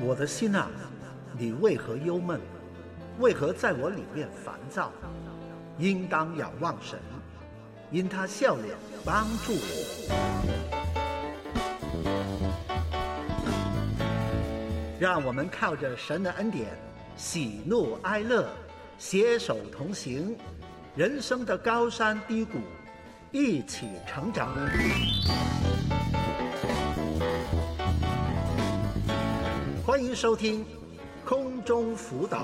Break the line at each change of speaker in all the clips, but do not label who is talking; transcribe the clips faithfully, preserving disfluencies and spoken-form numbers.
我的心啊，你为何忧闷？为何在我里面烦躁？应当仰望神，因他笑脸帮助我。让我们靠着神的恩典，喜怒哀乐，携手同行，人生的高山低谷，一起成长。欢迎收听空中辅导。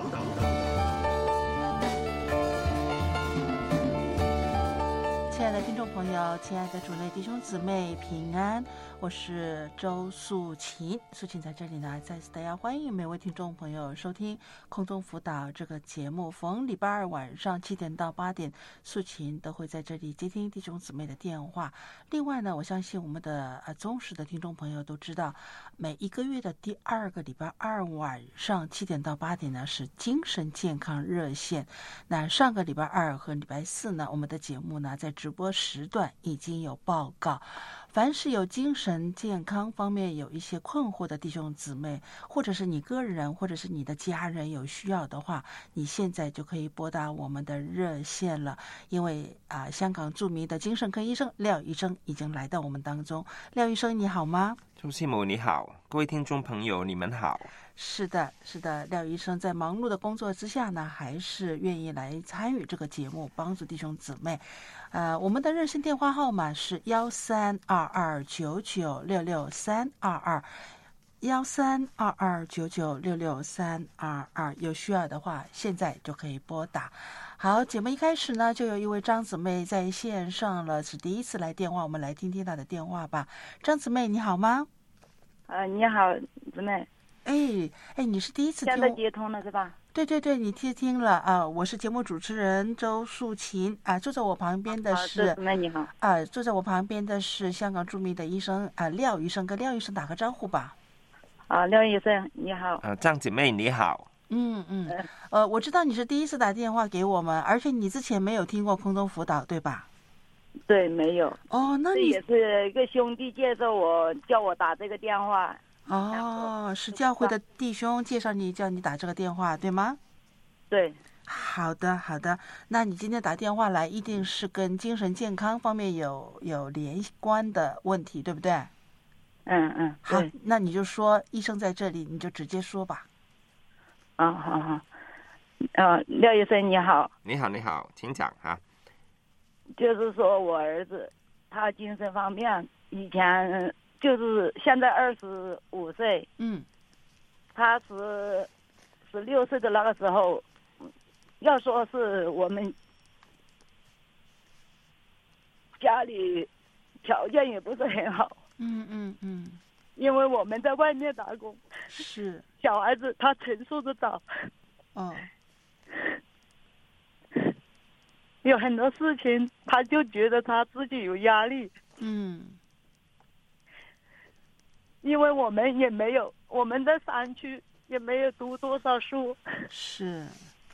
亲爱的听众朋友，亲爱的主内弟兄姊妹平安，我是周素琴。素琴在这里呢，再次大家欢迎每位听众朋友收听空中辅导这个节目。逢礼拜二晚上七点到八点，素琴都会在这里接听弟兄姊妹的电话。另外呢，我相信我们的呃忠实的听众朋友都知道，每一个月的第二个礼拜二晚上七点到八点呢是精神健康热线。那上个礼拜二和礼拜四呢，我们的节目呢在直播时段已经有报告。凡是有精神健康方面有一些困惑的弟兄姊妹，或者是你个人或者是你的家人有需要的话，你现在就可以拨打我们的热线了。因为啊、呃，香港著名的精神科医生廖医生已经来到我们当中。廖医生你好吗？
周师母你好，各位听众朋友你们好。
是的是的，廖医生在忙碌的工作之下呢，还是愿意来参与这个节目，帮助弟兄姊妹。呃，我们的热线电话号码是幺三二二九九六六三二二，幺三二二九九六六三二二，有需要的话，现在就可以拨打。好，节目一开始呢，就有一位张姊妹在线上了，是第一次来电话，我们来听听她的电话吧。张姊妹，你好吗？
呃，你好，姊妹。
哎哎，你是第一次听？
现在接通了是吧？
对对对，你接听了啊！我是节目主持人周素琴啊，坐在我旁边的是，
姊妹你好
啊，坐在我旁边的是香港著名的医生啊廖医生，跟廖医生打个招呼吧。
啊，廖医生你好。
呃，张姐妹你好。
嗯嗯，呃，我知道你是第一次打电话给我们，而且你之前没有听过空中辅导，对吧？
对，没有。
哦，那你
这也是一个兄弟介绍我，叫我打这个电话。
哦，是教会的弟兄介绍你，叫你打这个电话，对吗？
对。
好的，好的。那你今天打电话来，一定是跟精神健康方面有有连关的问题，对不对？
嗯嗯。
好，那你就说医生在这里，你就直接说吧。
啊，好好。呃，廖医生你好。
你好，你好，请讲啊。
就是说我儿子，他精神方面以前。就是现在二十五岁，
嗯，
他是十六岁的那个时候，要说是我们家里条件也不是很好，
嗯嗯嗯，
因为我们在外面打工，
是
小孩子他承受得到，
哦，
有很多事情他就觉得他自己有压力，
嗯。
因为我们也没有，我们在山区也没有读多少书，
是，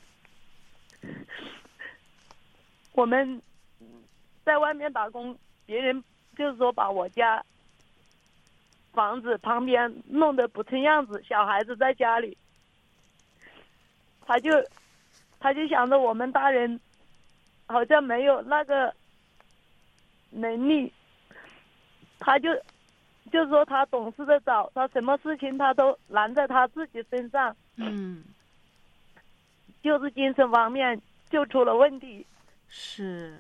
我们在外面打工，别人就是说把我家房子旁边弄得不成样子，小孩子在家里，他就他就想着我们大人好像没有那个能力，他就。就是说他懂事的早，他什么事情他都揽在他自己身上。
嗯，
就是精神方面就出了问题。
是。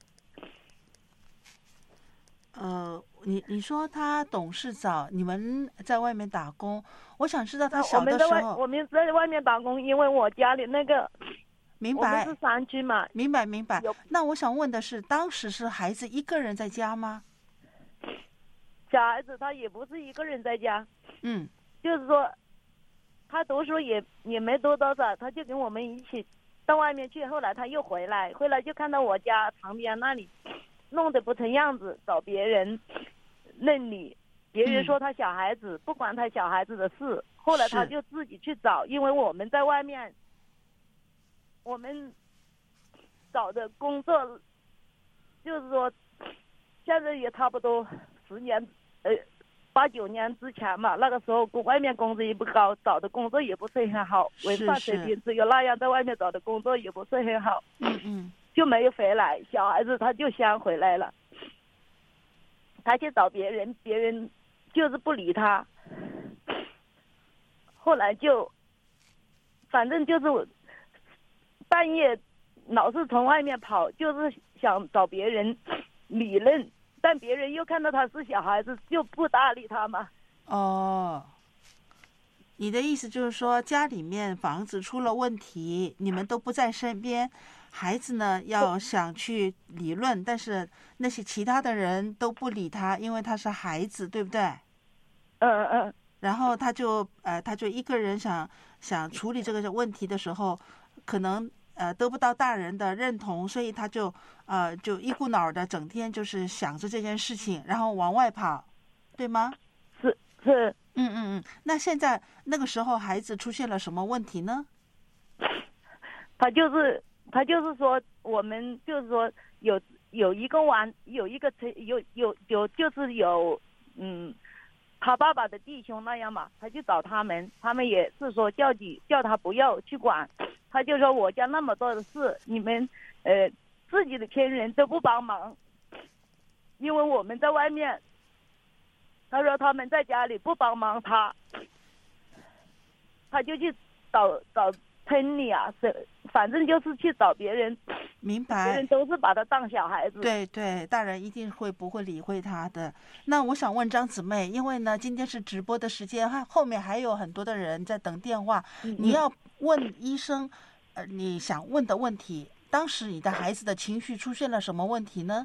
呃，你你说他懂事早，你们在外面打工，我想知道他小的时候。
我们在外我们在外面打工，因为我家里那个。
明白。
我们是山区嘛。
明白明白。那我想问的是，当时是孩子一个人在家吗？
小孩子他也不是一个人在家，
嗯，
就是说，他读书也也没读多少，他就跟我们一起到外面去。后来他又回来，回来就看到我家旁边那里弄得不成样子，找别人认理，别人说他小孩子、嗯、不管他小孩子的事。后来他就自己去找，因为我们在外面，我们找的工作，就是说，现在也差不多十年。呃， 八九年之前嘛，那个时候外面工资也不高，找的工作也不是很好，文化水平只有那样，在外面找的工作也不是很好，
嗯嗯，
就没有回来。小孩子他就先回来了，他去找别人，别人就是不理他。后来就，反正就是半夜老是从外面跑，就是想找别人理论。但别人又看到他是小孩子，就不搭理他嘛。
哦，你的意思就是说，家里面房子出了问题，你们都不在身边，孩子呢要想去理论，但是那些其他的人都不理他，因为他是孩子，对不对？
嗯嗯。
然后他就呃，他就一个人想想处理这个问题的时候，可能。呃，得不到大人的认同，所以他就呃就一股脑的整天就是想着这件事情，然后往外跑，对吗？
是是。
嗯嗯嗯。那现在那个时候孩子出现了什么问题呢？
他就是他就是说，我们就是说有有一个玩有一个有有有就是有嗯。他爸爸的弟兄那样嘛，他去找他们，他们也是说叫你叫他不要去管，他就说我家那么多的事，你们呃自己的亲人都不帮忙，因为我们在外面，他说他们在家里不帮忙他，他就去找找村里啊，是反正就是去找别人。
明白，
别人都是把他当小孩子。
对对，大人一定会不会理会他的。那我想问张姊妹，因为呢今天是直播的时间，还后面还有很多的人在等电话，
嗯、
你要问医生呃你想问的问题。当时你的孩子的情绪出现了什么问题呢？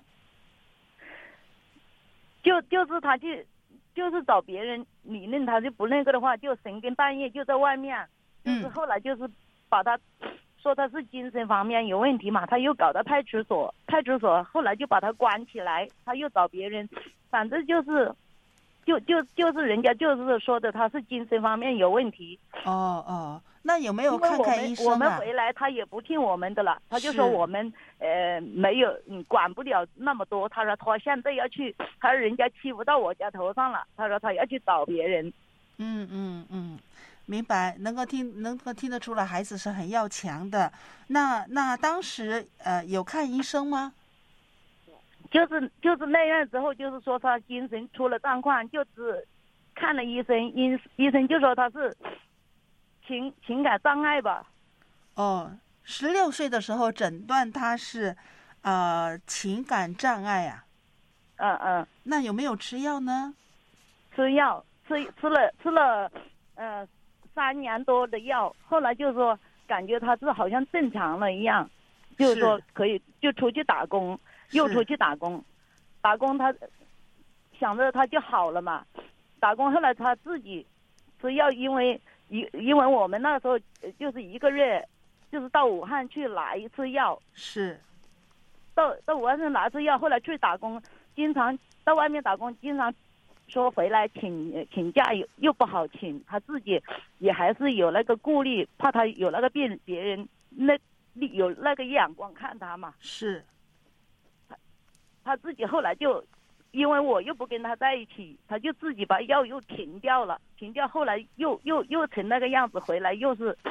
就就是他去就是找别人理论，他就不那个的话，就深更半夜就在外面，就是后来就是把他。说他是精神方面有问题嘛，他又搞到派出所，派出所后来就把他关起来，他又找别人，反正就是，就就就是人家就是说的他是精神方面有问题。
哦哦，那有没有看看医生啊？
我们回来他也不听我们的了，他就说我们呃没有嗯管不了那么多，他说他现在要去，他说人家欺负到我家头上了，他说他要去找别人。
嗯嗯嗯。明白，能够听能够听得出来，孩子是很要强的。那那当时呃有看医生吗？
就是就是那样之后，就是说他精神出了状况，就是看了医生，医医生就说他是情情感障碍吧。
哦，十六岁的时候诊断他是呃情感障碍啊。
嗯嗯。
那有没有吃药呢？
吃药，吃吃了吃了，呃。三年多的药，后来就说感觉他是好像正常了一样，就是说可以就出去打工，又出去打工，打工他想着他就好了嘛，打工后来他自己吃药，因为因因为我们那时候就是一个月就是到武汉去拿一次药，
是
到到武汉去拿一次药，后来去打工，经常到外面打工，经常。说回来请请假又又不好请，他自己也还是有那个顾虑，怕他有那个病，别人那有那个眼光看他嘛。
是，
他他自己后来就，因为我又不跟他在一起，他就自己把药又停掉了，停掉后来又又又成那个样子，回来又是，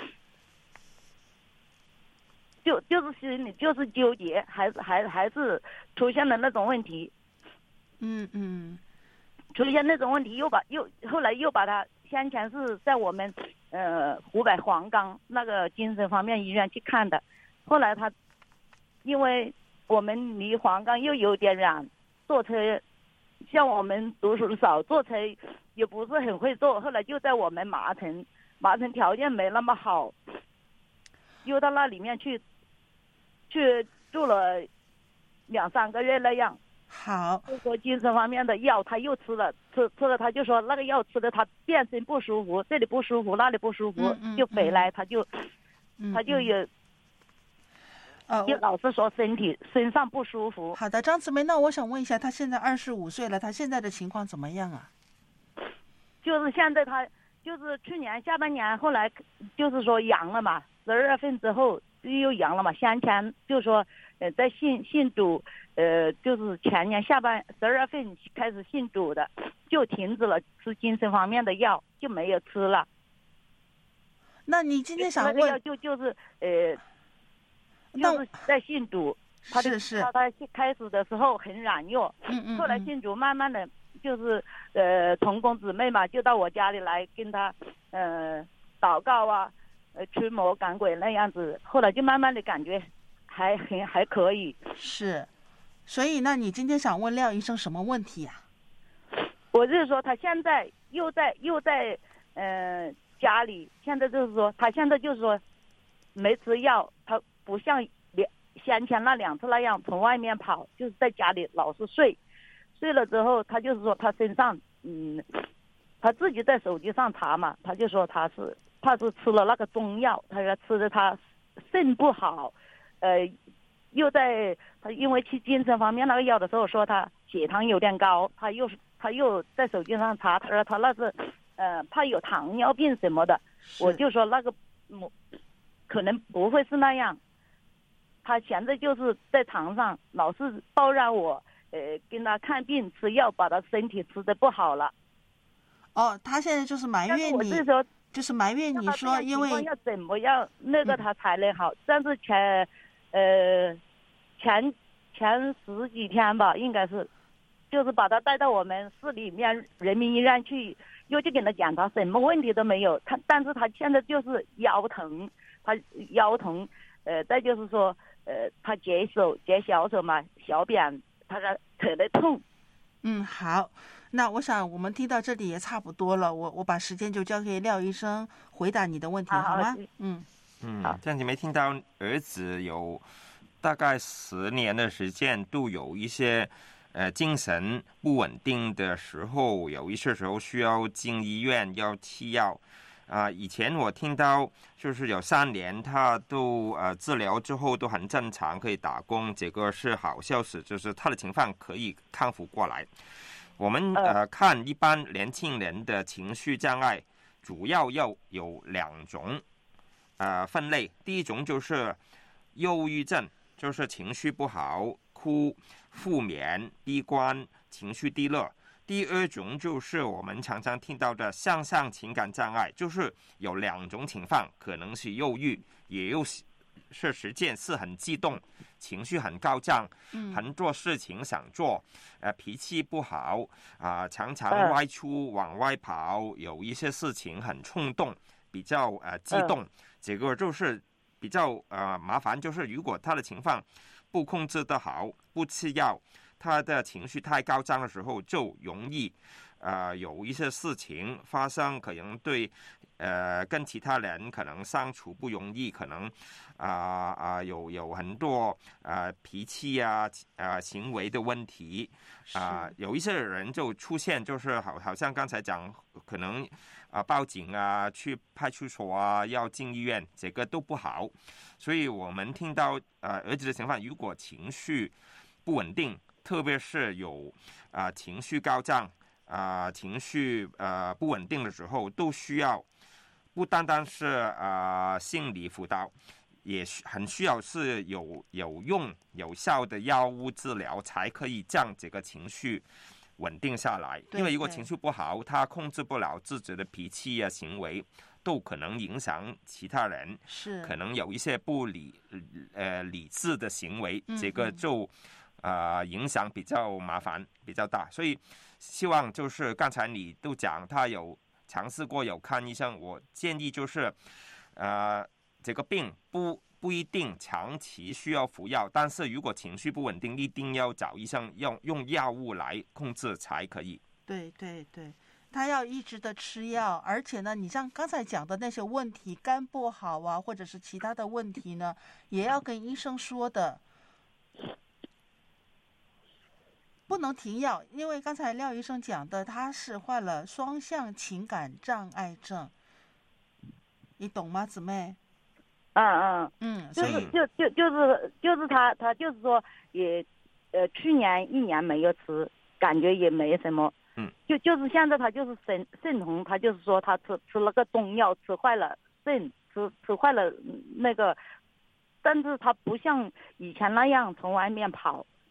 就就是心里就是纠结，还是还还是出现了那种问题。
嗯嗯。
出现那种问题，又把又后来又把他先前是在我们呃湖北黄冈那个精神方面医院去看的，后来他因为我们离黄冈又有点远，坐车像我们读书少，坐车也不是很会坐，后来就在我们麻城，麻城条件没那么好，又到那里面去去住了两三个月那样。
好，
就说精神方面的药他又吃了，吃吃了他就说那个药吃的他变身不舒服，这里不舒服那里不舒服，
嗯嗯、
就回来他就、
嗯、
他就有，
呃，
就老是说身体身上不舒服。
好的，张姊妹，那我想问一下，他现在二十五岁了，他现在的情况怎么样啊？
就是现在他就是去年下半年，后来就是说阳了嘛，十二月份之后又阳了嘛，先前就说呃在信信主。呃，就是前年下半十二月份开始信主的， 就停止了吃精神方面的药，就没有吃了。
那你今天想问，
那个药就就是呃，就是在信主，他的
是是
他他开始的时候很软弱，
嗯嗯，
后来信主，慢慢的就是呃同工姊妹嘛，就到我家里来跟他呃祷告啊，呃驱魔赶鬼那样子，后来就慢慢的感觉还很还可以。
是，所以那你今天想问廖医生什么问题呀、
啊？我就是说他现在又在又在呃。家里现在就是说，他现在就是说，没吃药，他不像两先前那两次那样从外面跑，就是在家里老是睡，睡了之后，他就是说他身上，嗯，他自己在手机上查嘛，他就说他是他是吃了那个中药，他说吃的他肾不好，呃，又在他因为去精神方面那个药的时候说他血糖有点高，他又他又在手机上查，他说他那是。呃，怕有糖尿病什么的，我就说那个，嗯，可能不会是那样。他现在就是在床上老是抱怨我，呃，跟他看病吃药，把他身体吃的不好了。
哦，他现在就是埋怨你，
是说
就是埋怨你说，因为
要怎么样那个他才能好？嗯、但是前，呃，前前十几天吧，应该是，就是把他带到我们市里面人民医院去。又去跟他讲，他什么问题都没有，他但是他现在就是腰疼，他腰疼，呃，再就是说，呃，他解手解小手嘛，小便他的特别痛。
嗯，好，那我想我们听到这里也差不多了，我我把时间就交给廖医生回答你的问题，好吗？嗯
嗯，这样你没听到儿子有大概十年的时间都有一些。呃，精神不稳定的时候，有一些时候需要进医院要吃药。啊、呃，以前我听到就是有三年他都呃治疗之后都很正常，可以打工，这个是好消息，就是他的情况可以康复过来。我们呃看一般年轻人的情绪障碍，主要要有两种呃分类。第一种就是忧郁症，就是情绪不好，哭。负面、悲观、情绪低落。第二种就是我们常常听到的向上情感障碍，就是有两种情况，可能是忧郁，也有是实践是很激动，情绪很高涨，
嗯、
很多事情想做，呃，脾气不好啊、呃，常常外出往外跑，有一些事情很冲动，比较呃激动，这个就是比较呃麻烦，就是如果他的情况。不控制得好，不吃药，他的情绪太高涨的时候，就容易，呃，有一些事情发生，可能对，呃，跟其他人可能相处不容易，可能，啊、呃、啊、呃，有有很多呃脾气啊，呃行为的问题，啊、呃，有一些人就出现，就是好好像刚才讲，可能啊、呃、报警啊，去派出所啊，要进医院，这个都不好。所以我们听到呃儿子的情况，如果情绪不稳定，特别是有啊、呃、情绪高涨啊、呃、情绪呃不稳定的时候，都需要不单单是啊、呃、心理辅导，也很需要是有有用有效的药物治疗，才可以将这个情绪稳定下来。因为如果情绪不好，他控制不了自己的脾气啊行为。都可能影响其他人，
是
可能有一些不理呃理智的行为，
嗯、
这个就啊、呃、影响比较麻烦比较大，所以希望就是刚才你都讲他有尝试过有看医生，我建议就是呃这个病不不一定长期需要服药，但是如果情绪不稳定，一定要找医生用用药物来控制才可以。
对对对。他要一直的吃药，而且呢，你像刚才讲的那些问题，肝不好啊，或者是其他的问题呢，也要跟医生说的，不能停药，因为刚才廖医生讲的，他是患了双向情感障碍症，你懂吗，姊妹？
嗯嗯
嗯，
就
所以
是就就就是就是他他就是说也呃去年一年没有吃，感觉也没什么。
嗯，
就就是现在他就是肾肾红，他就是说他吃吃了个中药，吃坏了肾，吃吃坏了那个，但是他不像以前那样从外面跑。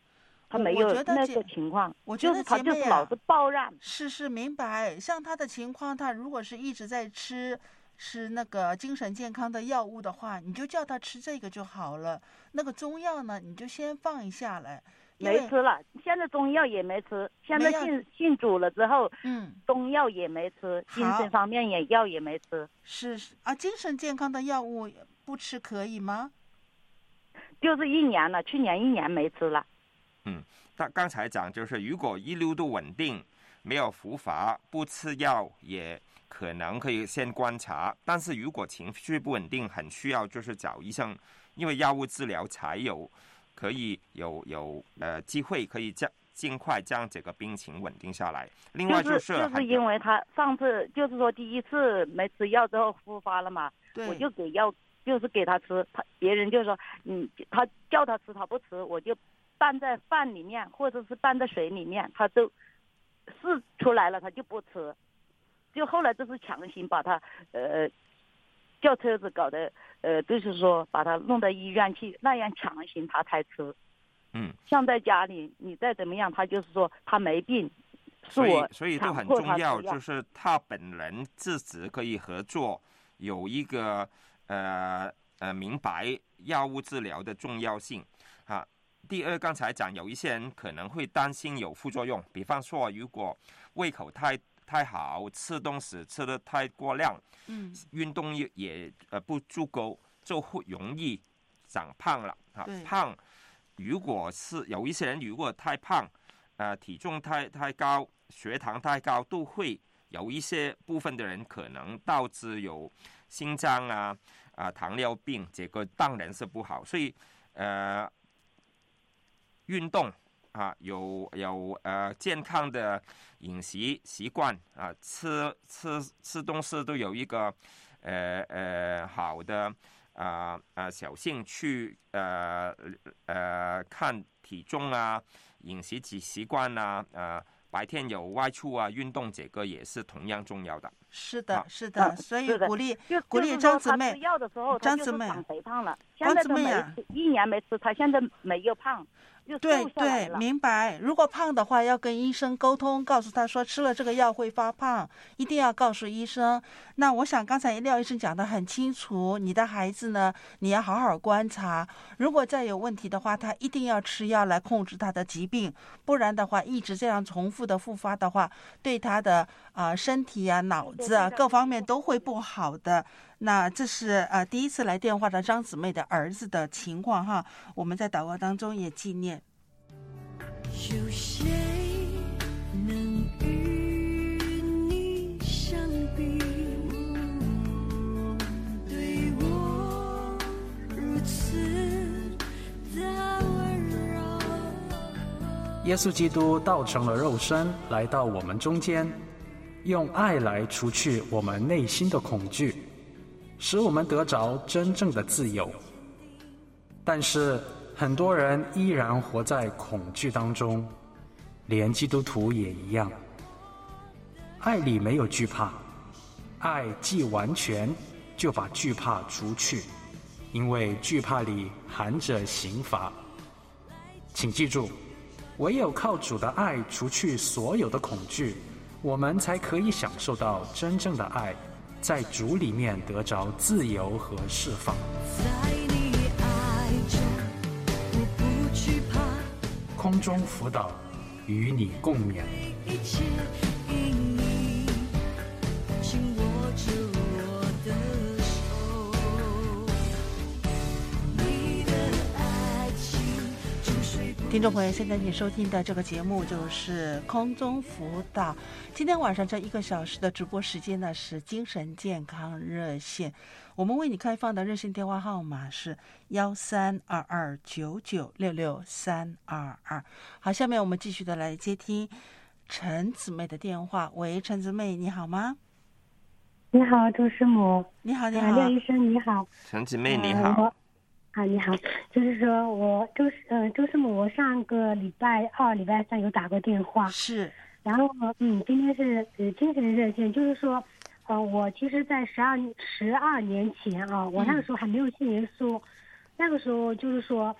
他没有那个情况。
我觉得
就是他就是老是抱怨。
是是明白，像他的情况，他如果是一直在吃吃那个精神健康的药物的话，你就叫他吃这个就好了。那个中药呢，你就先放一下来。
没吃了，现在中药也没吃。现在信信主了之后，
嗯，
中药也没吃，精神方面也药也没吃。
是是啊，精神健康的药物不吃可以吗？
就是一年了，去年一年没吃了。
嗯，但刚才讲就是，如果一路都稳定，没有复发，不吃药也可能可以先观察。但是如果情绪不稳定，很需要就是找医生，因为药物治疗才有。可以有有呃机会可以将尽快将这个病情稳定下来。另外就是、
就是、就是因为他上次就是说第一次没吃药之后复发了嘛，我就给药就是给他吃，他别人就说嗯他叫他吃他不吃，我就拌在饭里面或者是拌在水里面，他都试出来了他就不吃，就后来就是强行把他呃叫车子搞得呃，就是说把他弄到医院去，那样强行他才吃。
嗯，
像在家里你再怎么样，他就是说他没病，是
我
所以
所以都很重要，就是他本人自己可以合作，有一个呃呃明白药物治疗的重要性啊。第二，刚才讲有一些人可能会担心有副作用，比方说如果胃口太太好，吃东西吃得太过量，
嗯，
运动也也呃不足够，就会容易长胖了啊。胖，如果是有一些人如果太胖，呃体重太太高，血糖太高，都会有一些部分的人可能导致有心脏啊啊、呃、糖尿病，这个当然是不好。所以呃运动。啊，有有呃健康的饮食习惯啊，吃吃吃东西都有一个呃呃好的啊啊、呃、小兴趣，呃呃看体重啊，饮食习惯啊，呃白天有外出啊，运动这个也是同样重要的。
是的，是的，所以鼓励鼓励张姊妹。
吃药的时候，
张姊妹
长肥胖了，现在都没吃，一年没吃，他现在没有胖。
对对，明白。如果胖的话，要跟医生沟通，告诉他说吃了这个药会发胖，一定要告诉医生。那我想刚才廖医生讲得很清楚，你的孩子呢，你要好好观察。如果再有问题的话，他一定要吃药来控制他的疾病，不然的话，一直这样重复的复发的话，对他的啊、呃、身体啊、脑子啊各方面都会不好的。那这是呃第一次来电话的张姊妹的儿子的情况哈，我们在祷告当中也纪念。
有谁能与你相比，对我如此的温柔。
耶稣基督道成了肉身，来到我们中间，用爱来除去我们内心的恐惧，使我们得着真正的自由。但是很多人依然活在恐惧当中，连基督徒也一样。爱里没有惧怕，爱既完全，就把惧怕除去，因为惧怕里含着刑罚。请记住，唯有靠主的爱除去所有的恐惧，我们才可以享受到真正的爱，在主里面得着自由和释放。
在你爱中我不惧怕，
空中辅导与你共勉。
一切因你紧握住我的手，你的爱情注水不。
听众朋友，现在你收听的这个节目就是空中辅导。今天晚上这一个小时的直播时间呢是精神健康热线，我们为你开放的热线电话号码是幺三二二九九六六三二二。好，下面我们继续的来接听陈姊妹的电话。喂，陈姊妹，你好吗？
你好，周师母。
你好，你好，
廖医生，你好。
陈姊妹，你好。
呃啊，你好，就是说我周呃周师母，我上个礼拜二、礼拜三有打过电话，
是，
然后嗯，今天是呃精神热线，就是说，呃，我其实，在十二十二年前啊，我那个时候还没有信耶稣，嗯、那个时候就是说，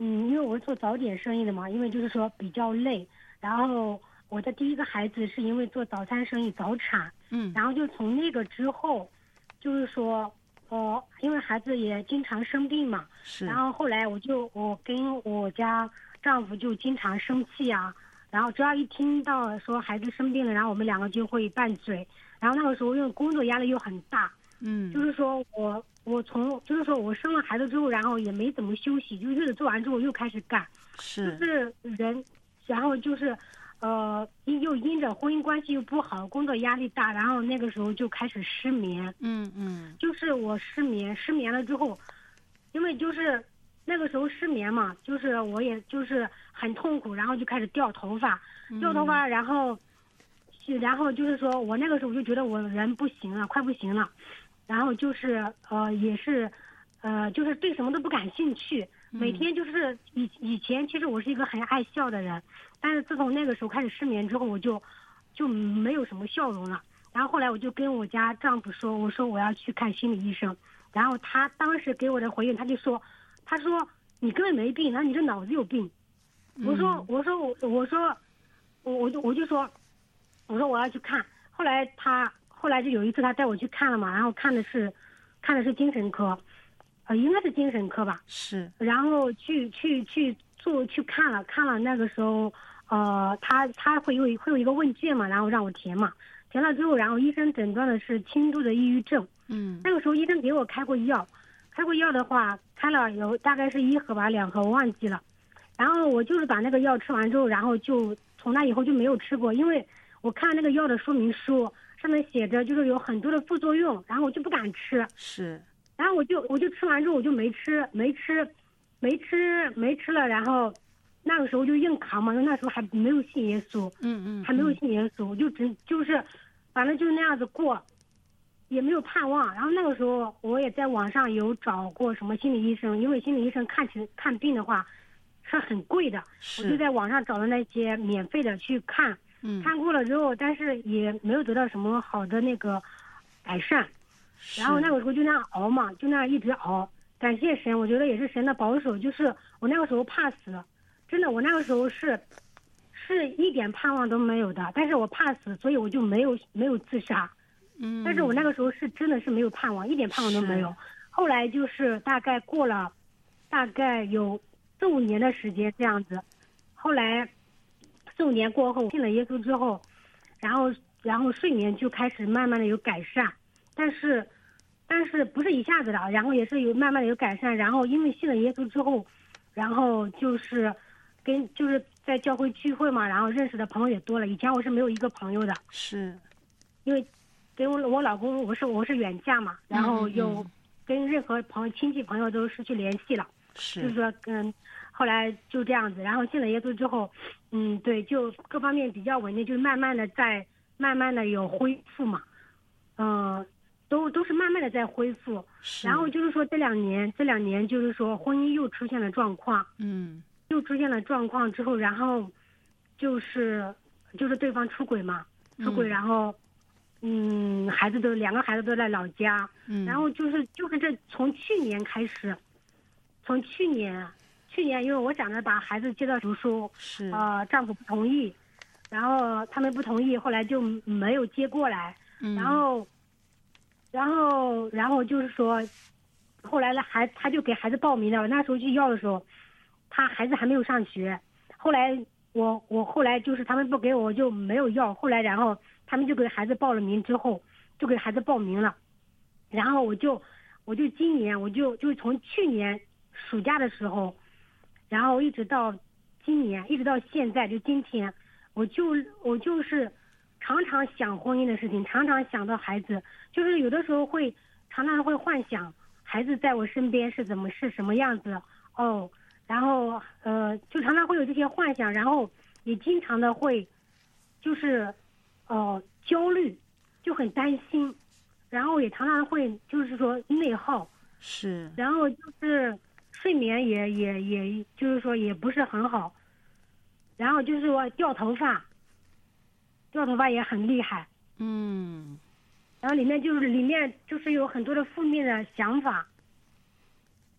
嗯，因为我是做早点生意的嘛，因为就是说比较累，然后我的第一个孩子是因为做早餐生意早产，
嗯，
然后就从那个之后，就是说，呃，因为孩子也经常生病嘛，
是，
然后后来我就我跟我家丈夫就经常生气啊，然后只要一听到说孩子生病了，然后我们两个就会拌嘴，然后那个时候因为工作压力又很大，
嗯，
就是说我我从就是说我生了孩子之后，然后也没怎么休息，就日子做完之后又开始干，
是，
就是人，然后就是，呃，因又因着婚姻关系又不好，工作压力大，然后那个时候就开始失眠，
嗯嗯，
就是我失眠，失眠了之后，因为就是那个时候失眠嘛，就是我也就是很痛苦，然后就开始掉头发，掉头发，然后，然后就是说我那个时候就觉得我人不行了，快不行了，然后就是呃也是，呃就是对什么都不感兴趣，每天就是以以前其实我是一个很爱笑的人，但是自从那个时候开始失眠之后，我就就没有什么笑容了。然后后来我就跟我家丈夫说，我说我要去看心理医生，然后他当时给我的回应，他就说，他说你根本没病，那你这脑子有病。我说我说我我说我我就我就说，我说我要去看。后来他后来就有一次他带我去看了嘛，然后看的是看的是精神科，呃应该是精神科吧。
是。
然后去去去做去看了看了，那个时候呃他他会有会有一个问卷嘛，然后让我填嘛。填了之后，然后医生诊断的是轻度的抑郁症。
嗯，
那个时候医生给我开过药，开过药的话，开了有大概是一盒吧，两盒我忘记了。然后我就是把那个药吃完之后，然后就从那以后就没有吃过，因为我看那个药的说明书上面写着就是有很多的副作用，然后我就不敢吃。
是。
然后我就我就吃完之后我就没吃没吃，没吃没吃了，然后。那个时候就硬扛嘛，因为那时候还没有信耶稣，
嗯嗯，
还没有信耶稣，我就只就是，反正就是那样子过，也没有盼望。然后那个时候我也在网上有找过什么心理医生，因为心理医生看起看病的话是很贵的，我就在网上找了那些免费的去看，
嗯，
看过了之后，但是也没有得到什么好的那个改善。然后那个时候就那样熬嘛，就那样一直熬。感谢神，我觉得也是神的保守，就是我那个时候怕死。真的，我那个时候是，是一点盼望都没有的。但是我怕死，所以我就没有没有自杀。
嗯。
但是我那个时候是真的是没有盼望，一点盼望都没有。后来就是大概过了，大概有四五年的时间这样子。后来四五年过后，信了耶稣之后，然后然后睡眠就开始慢慢的有改善，但是但是不是一下子的，然后也是有慢慢的有改善。然后因为信了耶稣之后，然后就是。跟就是在教会聚会嘛，然后认识的朋友也多了。以前我是没有一个朋友的，
是，
因为跟我我老公我是我是远嫁嘛，然后又跟任何朋友亲戚朋友都失去联系了，
是，
就是说嗯，后来就这样子，然后信了耶稣之后，嗯，对，就各方面比较稳定，就是慢慢的在慢慢的有恢复嘛，嗯、呃，都都是慢慢的在恢复。然后就是说这两年这两年就是说婚姻又出现了状况，
嗯。
又出现了状况之后，然后就是就是对方出轨嘛，出轨，然后嗯，孩子都两个孩子都在老家，
嗯，
然后就是就是这从去年开始，从去年去年因为我想着把孩子接到读书，
是
呃丈夫不同意，然后他们不同意，后来就没有接过来，
嗯，
然后然后然后就是说，后来呢孩他就给孩子报名了，那时候去要的时候。他孩子还没有上学，后来我我后来就是他们不给我，我就没有要。后来然后他们就给孩子报了名之后，就给孩子报名了，然后我就我就今年我就就从去年暑假的时候，然后一直到今年，一直到现在就今天，我就我就是常常想婚姻的事情，常常想到孩子，就是有的时候会常常会幻想孩子在我身边是怎么是什么样子哦。然后呃，就常常会有这些幻想，然后也经常的会，就是呃焦虑，就很担心，然后也常常会就是说内耗，
是，
然后就是睡眠也也也就是说也不是很好，然后就是说掉头发，掉头发也很厉害，
嗯，
然后里面就是里面就是有很多的负面的想法。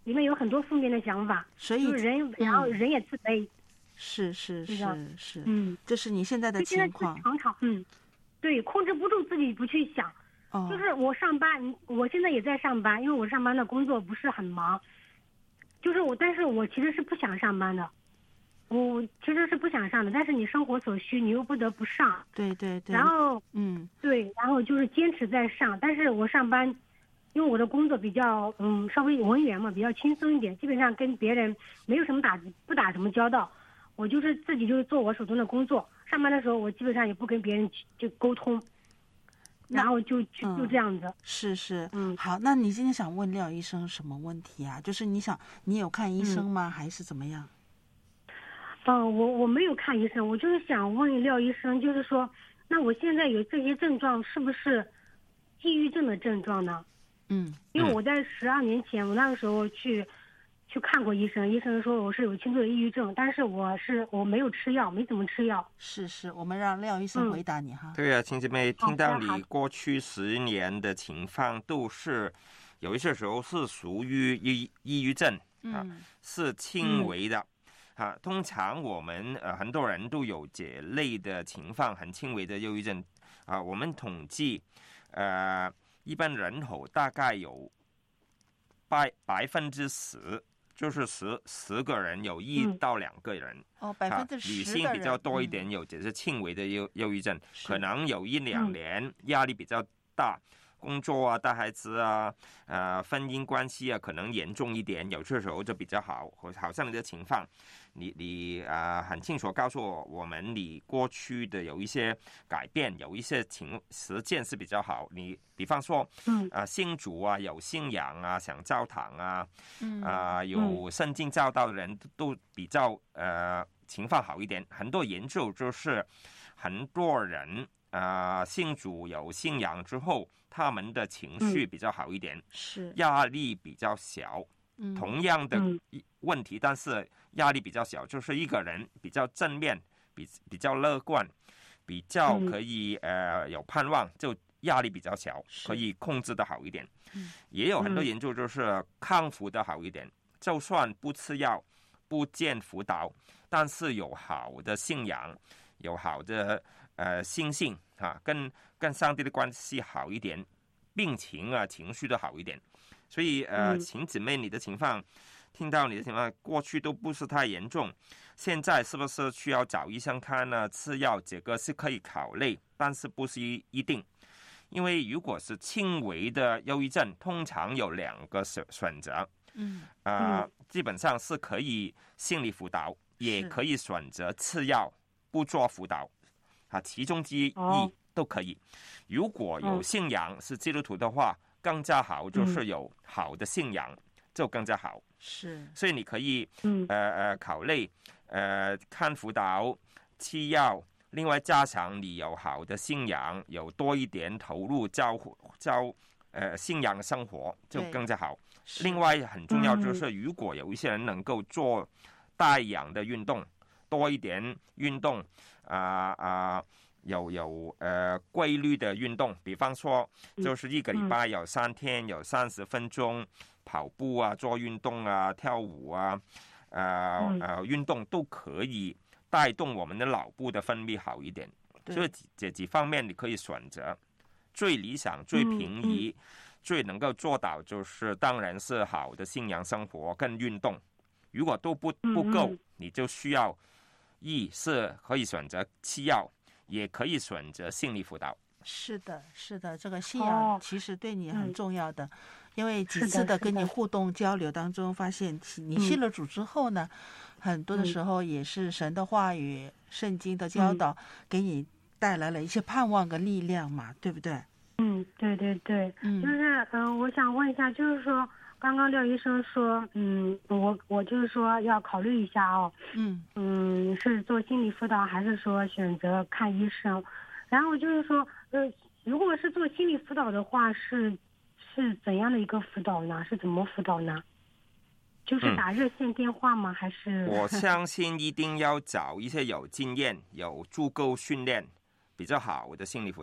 里面有很多负面的想法，
所以
就是人，然后人也自卑。
是是
是的
是是，
嗯，
这是你现在的
就现在
情况。
常常嗯，对，控制不住自己不去想。
哦，
就是我上班，我现在也在上班，因为我上班的工作不是很忙。就是我，但是我其实是不想上班的，我其实是不想上的，但是你生活所需，你又不得不上。
对对对。
然后，
嗯，
对，然后就是坚持在上，但是我上班，因为我的工作比较嗯稍微文员嘛，比较轻松一点，基本上跟别人没有什么打不打什么交道，我就是自己就是做我手中的工作。上班的时候，我基本上也不跟别人就沟通。然后就就就这样子，
嗯、是是，
嗯，
好，那你今天想问廖医生什么问题啊？就是你想，你有看医生吗？嗯、还是怎么样？
嗯、呃，我我没有看医生，我就是想问廖医生，就是说，那我现在有这些症状，是不是抑郁症的症状呢？
嗯，
因为我在十二年前，我那个时候去去看过医生，医生说我是有轻度的抑郁症，但是我是我没有吃药，没怎么吃药。
是是，我们让廖医生回答你哈。
嗯、对啊，亲姐妹，听到你过去十年的情况，都是有一些时候是属于抑抑郁症啊，
嗯、
是轻微的、嗯、啊。通常我们呃很多人都有这类的情况，很轻微的忧郁症啊。我们统计，呃，一般人口大概有百百分之十。就是十十个人有一到两个人，
嗯、哦，百分之十、啊、
女性比较多一点，有只是轻微的忧忧郁症，可能有一两年压力比较大，工作啊、带孩子啊、呃婚姻关系啊，可能严重一点，有些时候就比较好。好像你的情况，你你啊、呃、很清楚告诉我我们你过去的有一些改变，有一些情实践是比较好。你比方说，
嗯
啊、呃、信主啊，有信仰啊，想教堂啊，
嗯
啊、呃、有圣经教导的人都比较呃情况好一点。很多研究就是很多人啊、呃、信主有信仰之后，他们的情绪比较好一点，
是
压力比较小。
嗯、
同样的问题，但是压力比较小，就是一个人比较正面，比比较乐观，比较可以、嗯、呃有盼望，就压力比较小，可以控制的好一点。
嗯、
也有很多研究就是康复的好一点，就算不吃药、不见辅导，但是有好的信仰，有好的呃心性啊，跟跟上帝的关系好一点，病情啊情绪都好一点。所以呃，请姊妹，你的情况，听到你的情况，过去都不是太严重，现在是不是需要找医生看呢？吃药这个是可以考虑，但是不是一定。因为如果是轻微的忧郁症，通常有两个选选择，
嗯，
呃，基本上是可以心理辅导，也可以选择吃药不做辅导，啊，其中之一都可以。如果有信仰是基督徒的话，更加好，就是有好的信仰、嗯、就更加好。
是，
所以你可以，嗯，呃呃，考虑，呃，看辅導、吃藥，另外加上你有好的信仰，有多一點投入教教，呃，信仰生活就更加好。另外很重要就是，如果有一些人能夠做帶氧的運動，多一點運動，啊、呃、啊。呃有有呃規律的運動，比方說就是一個禮拜有三天有三十分鐘跑步啊，做運動啊，跳舞啊，呃呃運動都可以帶動我們的腦部的分泌好一點。所以這幾方面你可以選擇。最理想、最便宜、最能夠做到，就是當然是好的信仰生活跟運動。如果都不不夠，你就需要一是可以選擇吃藥。也可以選擇心理輔導。
是的，是的，這個信仰其實對你很重要的，哦嗯、因為幾次的跟你互動交流當中，發現你信了主之後呢，嗯、很多的時候也是神的話語、聖經的教導，給你帶來了一些盼望跟力量嘛，對不對？
嗯，對對對，嗯，就是嗯、呃，我想問一下，就是說。剛剛廖醫生說，嗯，我我就是說要考慮一下哦，
嗯
嗯，是做心理輔導還是說選擇看醫生？然後就是說，呃，如果是做心理輔導的話，是是怎樣的一個輔導呢？是怎麼輔導呢？就是打熱線電話嗎？嗯、還是？
我相信一定要找一些有經驗、有足夠訓練、比較好的心理輔導。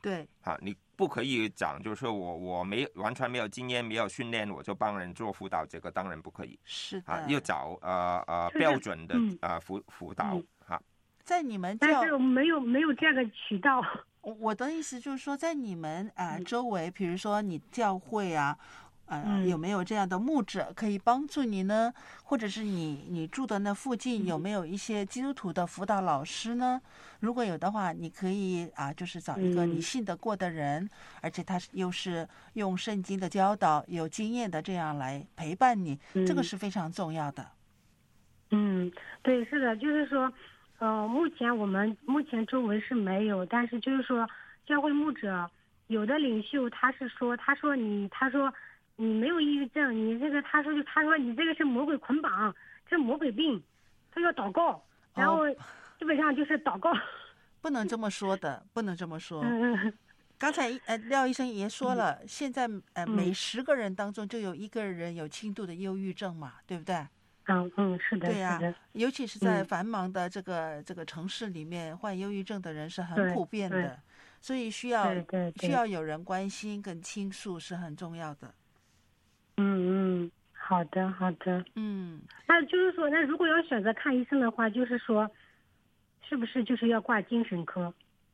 对
啊，你不可以讲就是我我没完全没有经验没有训练我就帮人做辅导，这个当然不可以。
是的，
啊，要找呃呃
是的
标准的
嗯
呃辅辅导
嗯
啊。
在你们
但
教
是我们没有没有这个渠道。
我我的意思就是说，在你们啊、呃、
嗯
周围，比如说你教会啊，呃、
嗯
有没有这样的牧者可以帮助你呢？或者是你你住的那附近有没有一些基督徒的辅导老师呢？如果有的话，你可以啊，就是找一个
嗯
你信得过的人，而且他又是用圣经的教导有经验的，这样来陪伴你，
嗯
这个是非常重要的。
嗯，对，是的，就是说，呃，目前我们目前周围是没有，但是就是说，教会牧者有的领袖他是说，他说你，他说你没有抑郁症，你这个，他说就他说你这个是魔鬼捆绑，这是魔鬼病，他要祷告，然后基本上就是祷告。
不能这么说的，不能这么说。
嗯嗯
刚才呃廖医生也说了，现在呃
嗯
每十个人当中就有一个人有轻度的忧郁症嘛，对不对？
嗯嗯，是的，
对呀、
是的，
尤其是在
嗯
繁忙的这个、这个城市里面，患忧郁症的人是很
对
普遍
对
的，所以需要
对对对
需要有人关心跟倾诉是很重要的。
嗯嗯，好的好的。
嗯，
那就是说，那如果要选择看医生的话，就是说，是不是就是要挂精神科？